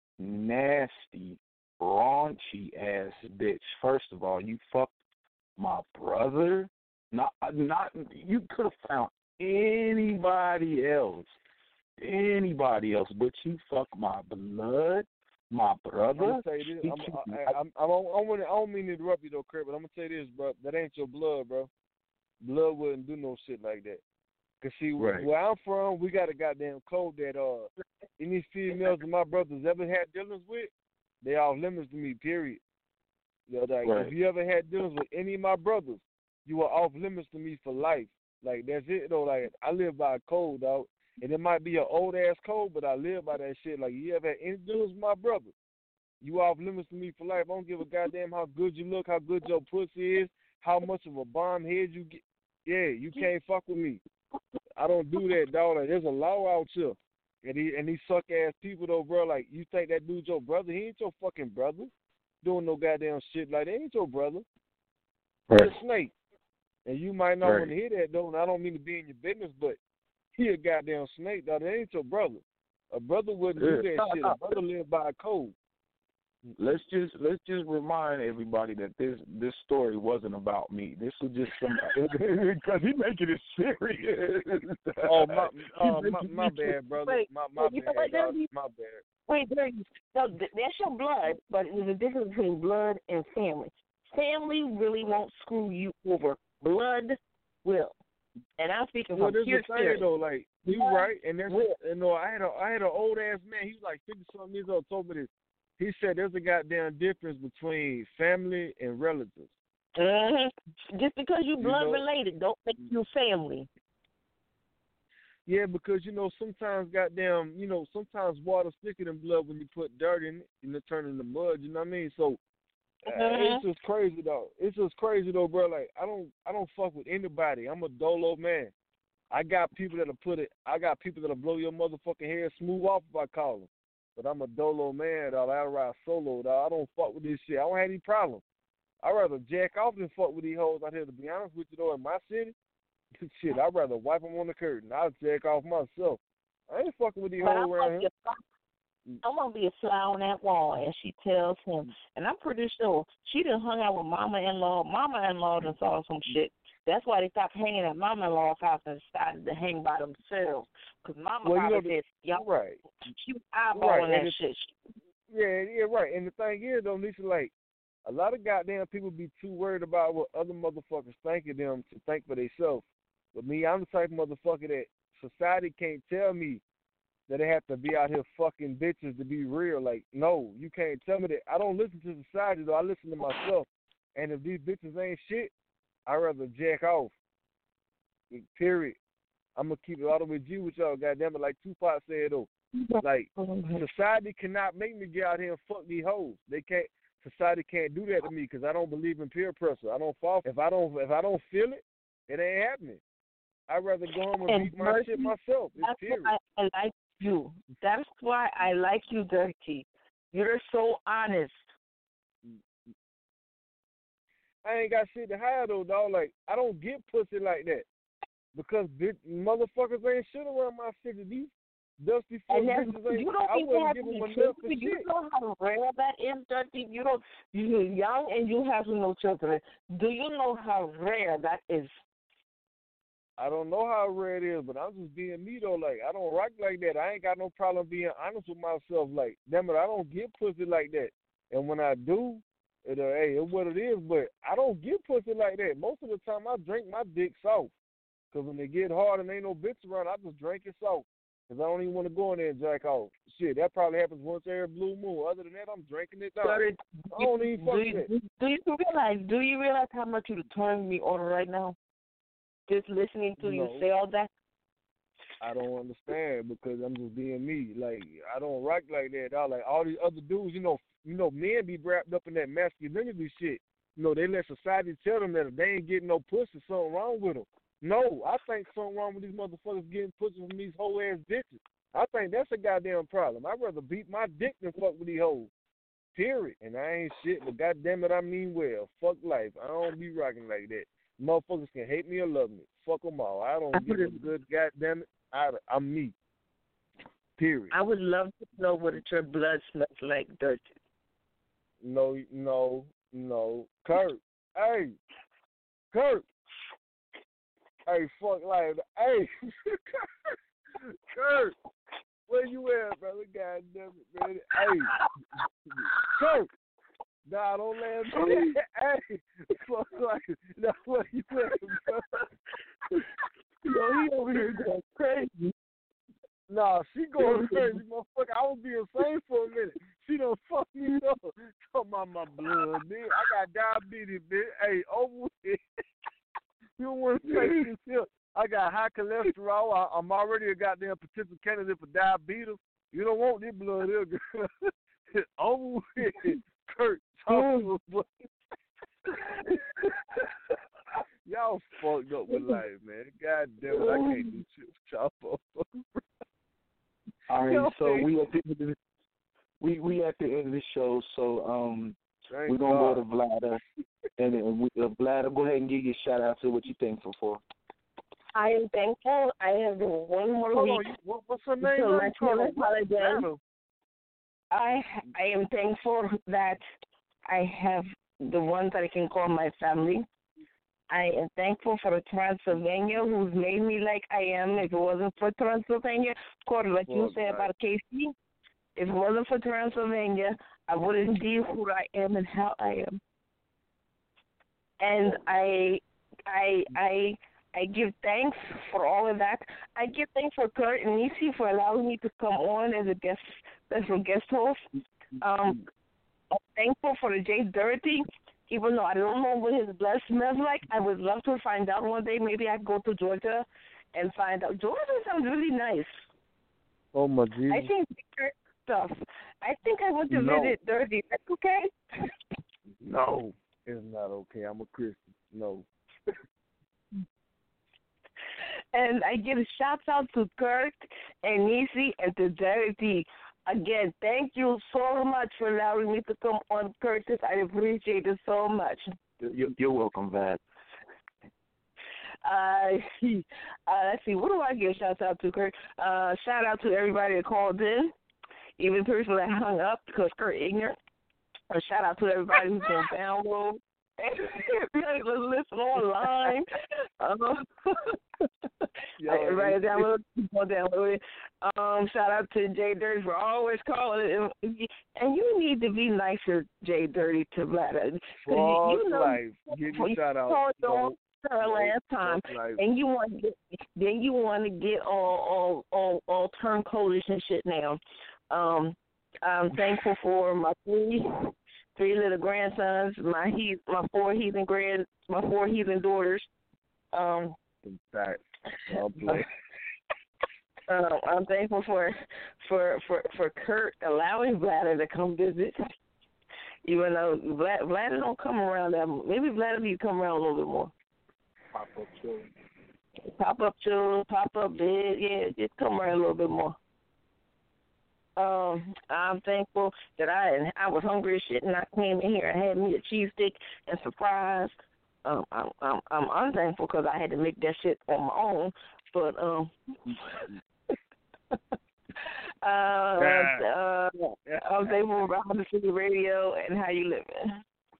S9: nasty, raunchy ass bitch. First of all, you fucked my brother. Not, not. You could have found anybody else, anybody else, but you fucked my blood, my brother.
S15: I'm gonna say this. I'm, I, I, I'm, I'm, I'm gonna, I don't mean to interrupt you though, Kurt, but I'm gonna say this, bro. That ain't your blood, bro. Blood wouldn't do no shit like that. Cause see,
S9: right.
S15: where I'm from, we got a goddamn code that uh, any females that my brothers ever had dealings with, they off limits to me. Period. You know, like,
S9: right.
S15: If you ever had dealings with any of my brothers, you are off limits to me for life. Like that's it though. Like I live by a code, dog, and it might be an old ass code, but I live by that shit. Like you ever had any dealings with my brother, you off limits to me for life. I don't give a goddamn how good you look, how good your pussy is, how much of a bomb head you get. Yeah, you can't fuck with me. I don't do that, dog. Like, there's a law out here. And he and these suck ass people though, bro. Like you think that dude's your brother? He ain't your fucking brother. Doing no goddamn shit like that. He ain't your brother. He's
S9: Right.
S15: a snake. And you might not
S9: Right.
S15: want to hear that though, and I don't mean to be in your business, but he a goddamn snake, dog. That ain't your brother. A brother wouldn't do
S9: Yeah.
S15: that shit. A brother live by a code.
S9: Let's just let's just remind everybody that this this story wasn't about me. This was just some because he making it serious.
S15: Oh my, uh, my, my bad, brother.
S14: Wait,
S15: my my
S14: you
S15: bad,
S14: know what,
S15: dog.
S14: Dirty?
S15: My bad.
S14: Wait, Dirty. No, th- that's your blood, but there's a difference between blood and family. Family really won't screw you over. Blood will. And I'm speaking
S15: Well,
S14: from
S15: there's
S14: pure
S15: a thing
S14: spirit.
S15: though, like you
S14: Blood
S15: right, and that's
S14: will.
S15: you know I had a I had an old ass man. He was like fifty something years old. Told me this. He said there's a goddamn difference between family and relatives.
S14: Mm-hmm. Just because you
S15: You
S14: blood
S15: know-
S14: related, don't make you family.
S15: Yeah, because you know sometimes goddamn you know sometimes water's thicker than blood when you put dirt in it and it turn into mud. You know what I mean? So uh,
S14: Mhm.
S15: it's just crazy though. It's just crazy though, bro. Like I don't I don't fuck with anybody. I'm a dolo man. I got people that'll put it. I got people that'll blow your motherfucking hair smooth off if I call them. But I'm a dolo man, dog. I ride solo, dog. I don't fuck with this shit. I don't have any problem. I'd rather jack off than fuck with these hoes out here, to be honest with you, though, in my city. Shit, I'd rather wipe them on the curtain. I'll jack off myself. I ain't fucking with these
S14: But
S15: hoes
S14: I'm
S15: around
S14: gonna,
S15: here.
S14: be a, I'm gonna be a fly on that wall, and she tells him. And I'm pretty sure she done hung out with mama-in-law. Mama-in-law done saw some shit. That's why they stopped hanging at Mama in law's house and decided to hang by themselves. Because Mama
S15: Well, you
S14: probably
S15: know,
S14: said, y'all,
S15: right.
S14: she was eyeballing
S15: Right,
S14: that
S15: and it-
S14: shit.
S15: Yeah, yeah, right. And the thing is, though, Nisha, like, a lot of goddamn people be too worried about what other motherfuckers think of them to think for themselves. But me, I'm the type of motherfucker that society can't tell me that they have to be out here fucking bitches to be real. Like, no, you can't tell me that. I don't listen to society, though. I listen to myself. And if these bitches ain't shit, I'd rather jack off. Period. I'm going to keep it all the way G with y'all, goddamn it. Like Tupac said, though. Like, society cannot make me get out here and fuck these hoes. They can't. Society can't do that to me because I don't believe in peer pressure. I don't fall. If I don't, if I don't feel it, it ain't happening. I'd rather go home and,
S14: And
S15: beat my
S14: Mercy,
S15: shit myself. It's
S14: That's
S15: period.
S14: why I, I like you. That's why I like you, Dirty. You're so honest.
S15: I ain't got shit to hide though, dog. Like, I don't get pussy like that because bitch, motherfuckers ain't shit around my city. These dusty fuck
S14: And then
S15: bitches ain't.
S14: you don't
S15: I
S14: even
S15: wouldn't
S14: have
S15: give
S14: to be
S15: them enough
S14: children.
S15: for
S14: You
S15: shit.
S14: know how rare that is, Dirty. You don't. You're young and you have no children. Do you know how rare that is?
S15: I don't know how rare it is, but I'm just being me though. Like, I don't rock like that. I ain't got no problem being honest with myself. Like, damn it, I don't get pussy like that. And when I do, it uh, hey, it's what it is. But I don't get pussy like that. Most of the time, I drink my dick soft. Cause when they get hard and ain't no bitch around, I just drink it soft. Cause I don't even want to go in there and jack off. Shit, that probably happens once every blue moon. Other than that, I'm drinking it down.
S14: Dirty,
S15: I don't even fuck
S14: do, you,
S15: with it.
S14: do you realize? Do you realize how much you turned me on right now? Just listening to you
S15: No.
S14: say all that.
S15: I don't understand because I'm just being me. Like, I don't rock like that. Dog. Like all these other dudes, you know, you know, men be wrapped up in that masculinity shit. You know, they let society tell them that if they ain't getting no pussy, something wrong with them. No, I think something wrong with these motherfuckers getting pussy from these whole ass bitches. I think that's a goddamn problem. I'd rather beat my dick than fuck with these hoes. Period. And I ain't shit, but goddamn it, I mean well. Fuck life. I don't be rocking like that. Motherfuckers can hate me or love me. Fuck them all. I don't give a good goddamn it. I, I'm me. Period.
S14: I would love to know what your blood smells like, Dirty.
S15: No, no, no. Kurt. Hey. Kurt. Hey, fuck life. Hey. Kurt. Where you at, brother? God damn it, man. Hey. Kurt. Nah, don't laugh at me. Hey. Fuck life. Now, where you at, bro?
S14: Yo, he over here going crazy.
S15: Nah, she going crazy, motherfucker. I was being sane for a minute. She done fucked me up. Talking about my blood, bitch. I got diabetes, bitch. Hey, over with it. You don't want to take this here. I got high cholesterol. I, I'm already a goddamn potential candidate for diabetes. You don't want this blood here, girl. Over with it. Kurt, talk to us, y'all fucked up with life, man. God damn it, I can't do shit with y'all.
S17: All right, so we at the end of the, we we at the end of the show. So um,
S15: Thank
S17: we're gonna
S15: God.
S17: go to Vlada, and then we, uh, Vlada, go ahead and give your shout out to what you thankful for.
S14: I am thankful. I have one more
S15: Hold
S14: week.
S15: on, you, what, what's her name?
S14: until
S15: Let
S14: my
S15: me call her.
S14: children's holiday.
S15: Vlada.
S14: I I am thankful that I have the ones that I can call my family. I am thankful for Transylvania, who's made me like I am. If it wasn't for Transylvania, Corey, like you
S15: Oh,
S14: say
S15: God.
S14: about K C, if it wasn't for Transylvania, I wouldn't be who I am and how I am. And I, I, I, I give thanks for all of that. I give thanks for Kurt and Nisi for allowing me to come on as a guest, special guest host. Um, I'm thankful for the Jay Dirty. Even though I don't know what his blood smells like, I would love to find out one day. Maybe I go to Georgia and find out. Georgia sounds really nice.
S15: Oh, my Jesus.
S14: I think Kurt stuff. I think I want to
S15: No.
S14: visit Dirty. That's okay?
S15: No, it's not okay. I'm a Christian. No.
S14: And I give a shout out to Kurt and Nisi and to Dirty. Again, thank you so much for allowing me to come on, Curtis. I appreciate it so much.
S17: You're, you're welcome, Vlad.
S14: Uh, uh, let's see, what do I give shout out to, Kurt? Uh, shout out to everybody that called in, even the person that hung up because Kurt ignorant. A shout out to everybody who's going to download If you ain't gonna listen online, um, right download, download it. Um, shout out to Jay Dirty for always calling, and, and you need to be nicer, Jay Dirty, to Bladder.
S15: Fuck
S14: you know,
S15: life. Give me shout out.
S14: called
S15: Don't-
S14: on her last time,
S15: Fuck life.
S14: and you want to get, then you want to get all all all all turncoatish and shit now. Um, I'm thankful for my three. Three little grandsons, my he, my four heathen grand, my four heathen daughters. Um,
S15: In fact, I'll play.
S14: uh, I'm thankful for, for for for Kurt allowing Bladder to come visit. Even though Vlad, Bladder don't come around that, maybe Bladder need to come around a little bit more.
S15: Pop up children.
S14: Pop up children, pop up bed, yeah, just come around a little bit more. Um, I'm thankful that I I was hungry as shit and I came in here and had me a cheese stick and surprise. Um, I'm I'm I'm unthankful because I had to make that shit on my own. But um, uh, uh, I'm thankful for Honda City Radio and how you living.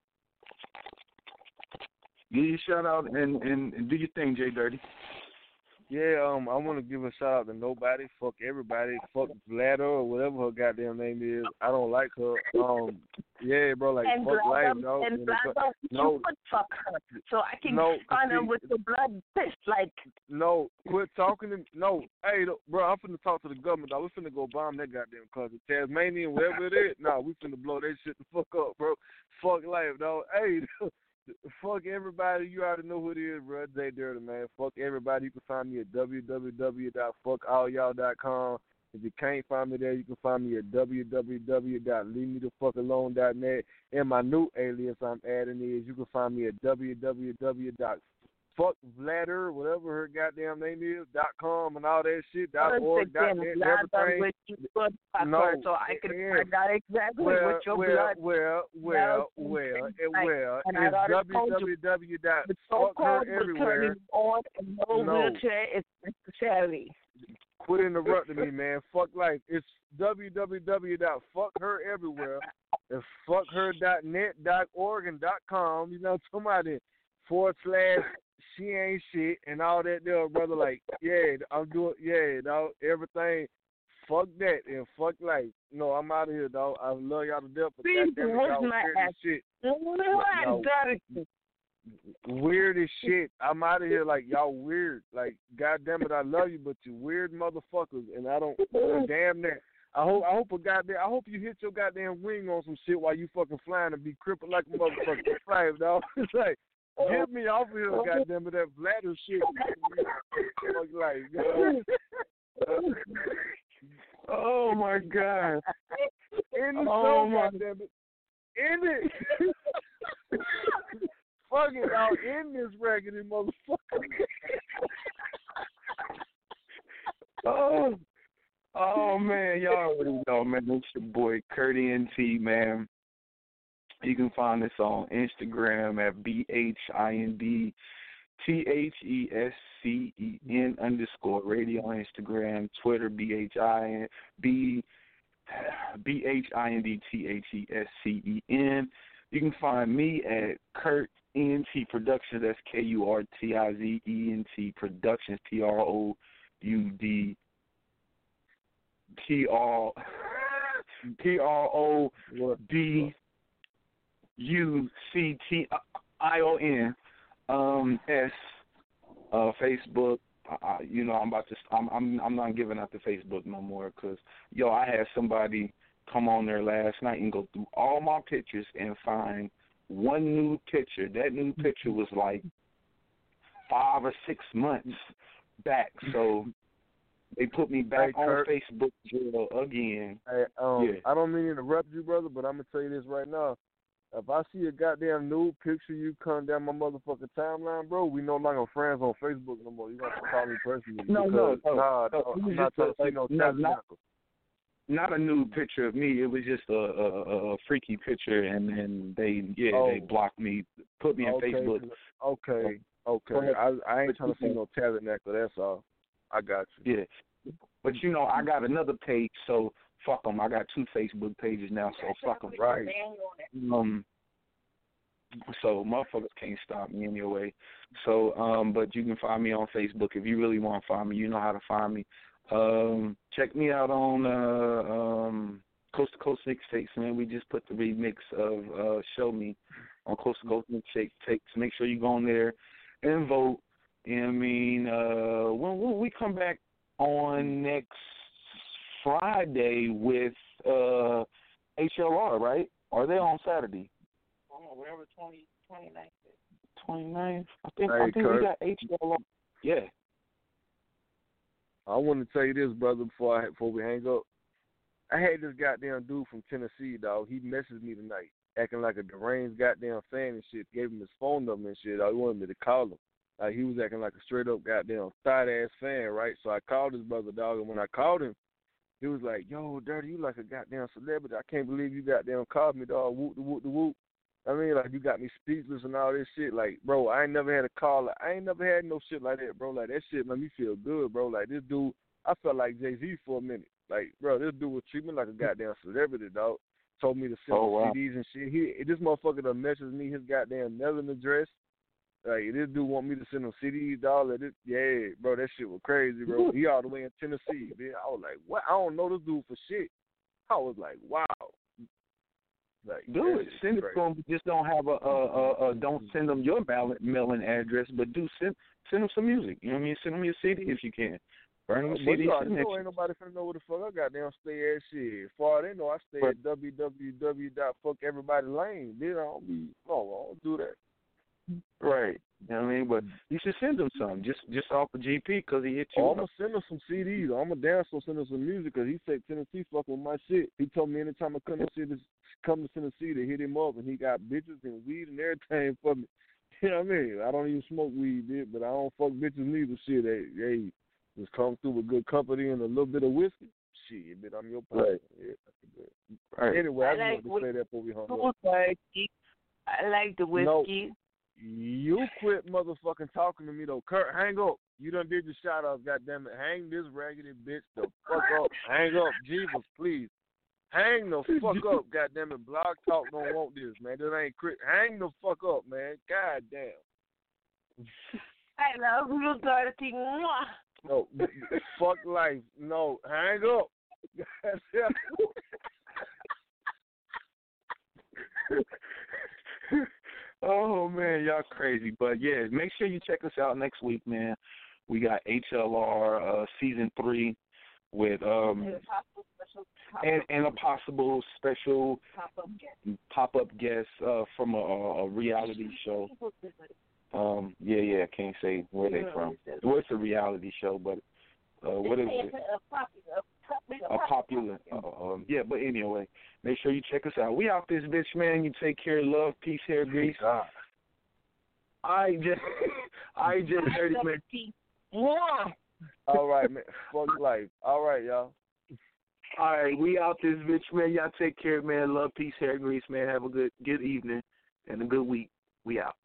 S9: Give your shout out and, and, and do your thing, Jay Dirty.
S15: Yeah, um, I want to give a shout out to nobody. Fuck everybody. Fuck Vladder or whatever her goddamn name is. I don't like her. Um, yeah, bro, like
S14: and
S15: fuck
S14: Bladder,
S15: life, dog.
S14: and
S15: And
S14: Bladder,
S15: it's-
S14: you
S15: no,
S14: would fuck her, so I can
S15: no,
S14: find her
S15: see,
S14: with the blood fist, like.
S15: no, quit talking to no. Hey, look, bro, I'm finna talk to the government, dog. We finna go bomb that goddamn country, Tasmania, whatever it is. Nah, we finna blow that shit the fuck up, bro. Fuck life, dog. Hey. Fuck everybody. You already know who it is, bro. Jay Dirty, man. Fuck everybody. You can find me at w w w dot fuck all y'all dot com. If you can't find me there, you can find me at w w w dot leave me the fuck alone dot net. And my new alias I'm adding is you can find me at w w w dot fuck Vladder, whatever her goddamn name is, dot com and all that shit, dot org, dot net, and everything.
S14: No, so I can
S15: yeah.
S14: find out exactly
S15: well,
S14: what your
S15: well,
S14: blood.
S15: well, well, well, well, well,
S14: and I
S15: it's
S14: already told you,
S15: w w w dot
S14: the
S15: fuck her
S14: so-called
S15: everywhere.
S14: returning on and no,
S15: No.
S14: wheelchair is Mister Charity.
S15: Quit interrupting me, man. Fuck life. It's w w w dot fuck her everywhere. It's fuck her dot net, dot org, and dot com. You know, somebody forward slash she ain't shit and all that there, brother. Like, yeah, I'm doing, yeah, dog, everything. Fuck that and fuck life. No, I'm out of here, dog. I love y'all to death, but
S14: Please,
S15: goddamn it,
S14: where's
S15: y'all
S14: my
S15: weird
S14: ass?
S15: as shit.
S14: No,
S15: Y'all weird as shit. I'm out of here like y'all weird. Like, goddamn it, I love you, but you weird motherfuckers, and I don't damn that. I hope I hope a goddamn I hope you hit your goddamn wing on some shit while you fucking flying and be crippled like a motherfucker. Flying, dog. It's like, get me off of here, goddamn it, that bladder shit. Fuck like,
S14: oh my god.
S15: In the
S14: Oh
S15: show,
S14: my-
S15: goddamn it. In it. Fuck it, I'll end this raggedy motherfucker.
S9: Oh, oh man, y'all already know, man. It's your boy Kurt N T, man. You can find us on Instagram at B H I N D T H E S C E N underscore radio on Instagram, Twitter B H I N B B H I N D T H E S C E N. You can find me at Kurt N T Productions. That's K U R T I Z E N T Productions. P R O U D P R P R O D U C T I O N um S uh Facebook. Uh, you know, I'm about to. I'm. I'm. I'm not giving out the Facebook no more because yo, I had somebody come on there last night and go through all my pictures and find one new picture. That new picture was like five or six months back. So they put me back
S15: Hey,
S9: on
S15: Kurt.
S9: Facebook jail again.
S15: Hey, um,
S9: Yeah.
S15: I don't mean to interrupt you, brother, but I'm gonna tell you this right now. If I see a goddamn nude picture you come down my motherfucking timeline, bro, we no longer friends on Facebook no more. You got to call me personally.
S9: No, no,
S15: because,
S9: no,
S15: nah,
S9: no,
S15: dog,
S9: it was
S15: I'm not
S9: just
S15: trying
S9: a-
S15: to see no
S9: no, not-
S15: tabernacle.
S9: Not a nude picture of me. It was just a a, a freaky picture, and then they yeah
S15: Oh.
S9: they blocked me, put me on
S15: okay,
S9: Facebook.
S15: Okay,
S9: Go
S15: okay.
S9: ahead.
S15: I I ain't
S9: But
S15: trying
S9: you
S15: to see
S9: can-
S15: no tabernacle. That's all. I got you.
S9: Yeah, but you know I got another page, so fuck them. I got two Facebook pages now, so fuck them.
S15: Right.
S9: Um, So motherfuckers can't stop me anyway. So, um, but you can find me on Facebook if you really want to find me. You know how to find me. Um, check me out on uh, um, Coast to Coast Mixtapes, man. We just put the remix of uh, Show Me on Coast to Coast Mixtapes. Make sure you go on there and vote. You know what I mean? Uh, when, when we come back on next Friday with uh, H L R, right? Or are they on Saturday?
S14: Oh, whatever, twenty, twenty-ninth.
S9: twenty-ninth? I think,
S15: Hey,
S9: I think
S15: Kurt.
S9: we got H L R. Yeah.
S15: I want to tell you this, brother, before I before we hang up. I had this goddamn dude from Tennessee, dog. He messaged me tonight, acting like a deranged goddamn fan and shit. Gave him his phone number and shit. I wanted me to call him. Like, he was acting like a straight up goddamn thought ass fan, right? So I called his brother, dog, and when I called him, he was like, "Yo, Dirty, you like a goddamn celebrity. I can't believe you goddamn called me, dog. Whoop the whoop the whoop. I mean, like, you got me speechless and all this shit. Like, bro, I ain't never had a call. Like, I ain't never had no shit like that, bro. Like, that shit made me feel good, bro. Like, this dude, I felt like Jay-Z for a minute. Like, bro, this dude was treating me like a goddamn celebrity, dog. Told me to send
S9: Oh,
S15: him
S9: wow.
S15: C Ds and shit. He, this motherfucker done messaged me his goddamn mailing address. Like, this dude want me to send him C Ds, dog. Like, this, yeah, bro, that shit was crazy, bro. He all the way in Tennessee, man. I was like, what? I don't know this dude for shit. I was like, wow. Like,
S9: Do
S15: that
S9: it.
S15: shit's
S9: Send it
S15: crazy.
S9: to them. Just don't have a, a, a, a don't send them your mail- mailing address, but do send send them some music. You know what I mean? Send them your C D if you can. Burn them a
S15: But
S9: C D.
S15: you already
S9: send that
S15: know
S9: shit.
S15: ain't nobody finna know where the fuck I goddamn stay at shit. Far they know I stay
S9: Right.
S15: at w w w dot fuck everybody lane. Then I don't be no, I don't do that.
S9: Right. You know what I mean? But you should send him some, just just off the G P because he hit you
S15: Oh,
S9: up.
S15: I'm gonna send him some C Ds. I'm gonna damn so send him some music because he said Tennessee fuck with my shit. He told me anytime I come to see this, come to Tennessee to hit him up, and he got bitches and weed and everything for me. You know what I mean? I don't even smoke weed, dude, but I don't fuck bitches neither. Shit, they, they just come through with good company and a little bit of whiskey. Shit, bitch, I'm your partner.
S9: Right.
S15: Yeah, that's good.
S9: Right.
S15: Anyway, I,
S14: I
S15: just
S14: like
S15: wanted to say that before we hung up.
S14: whiskey. I like the whiskey.
S15: No, you quit motherfucking talking to me though. Kurt, hang up. You done did your shout out, goddammit. Hang this raggedy bitch the fuck up. Hang up. Jesus, please. Hang the fuck up, goddammit. Blog Talk don't want this, man. This ain't crit. Hang the fuck up, man. God damn.
S14: I love you, Dorothy. Mwah.
S15: No, fuck life. No, hang up.
S9: Oh man, y'all crazy. But yeah, make sure you check us out next week, man. We got H L R uh, season three with um
S14: And a possible special
S9: and, and a possible special
S14: pop-up guest.
S9: pop up guest uh, from a, a reality show. Um, yeah, yeah, I can't say where they from. Well, it's a reality show, but uh, what is it? A popular, uh, um, yeah. But anyway, make sure you check us out. We out this bitch, man. You take care, love, peace, hair, grease. I just, I just heard it, man.
S15: All right, man. Fuck life. All right, y'all.
S9: All right, we out this bitch, man. Y'all take care, man. Love, peace, hair, grease, man. Have a good, good evening and a good week. We out.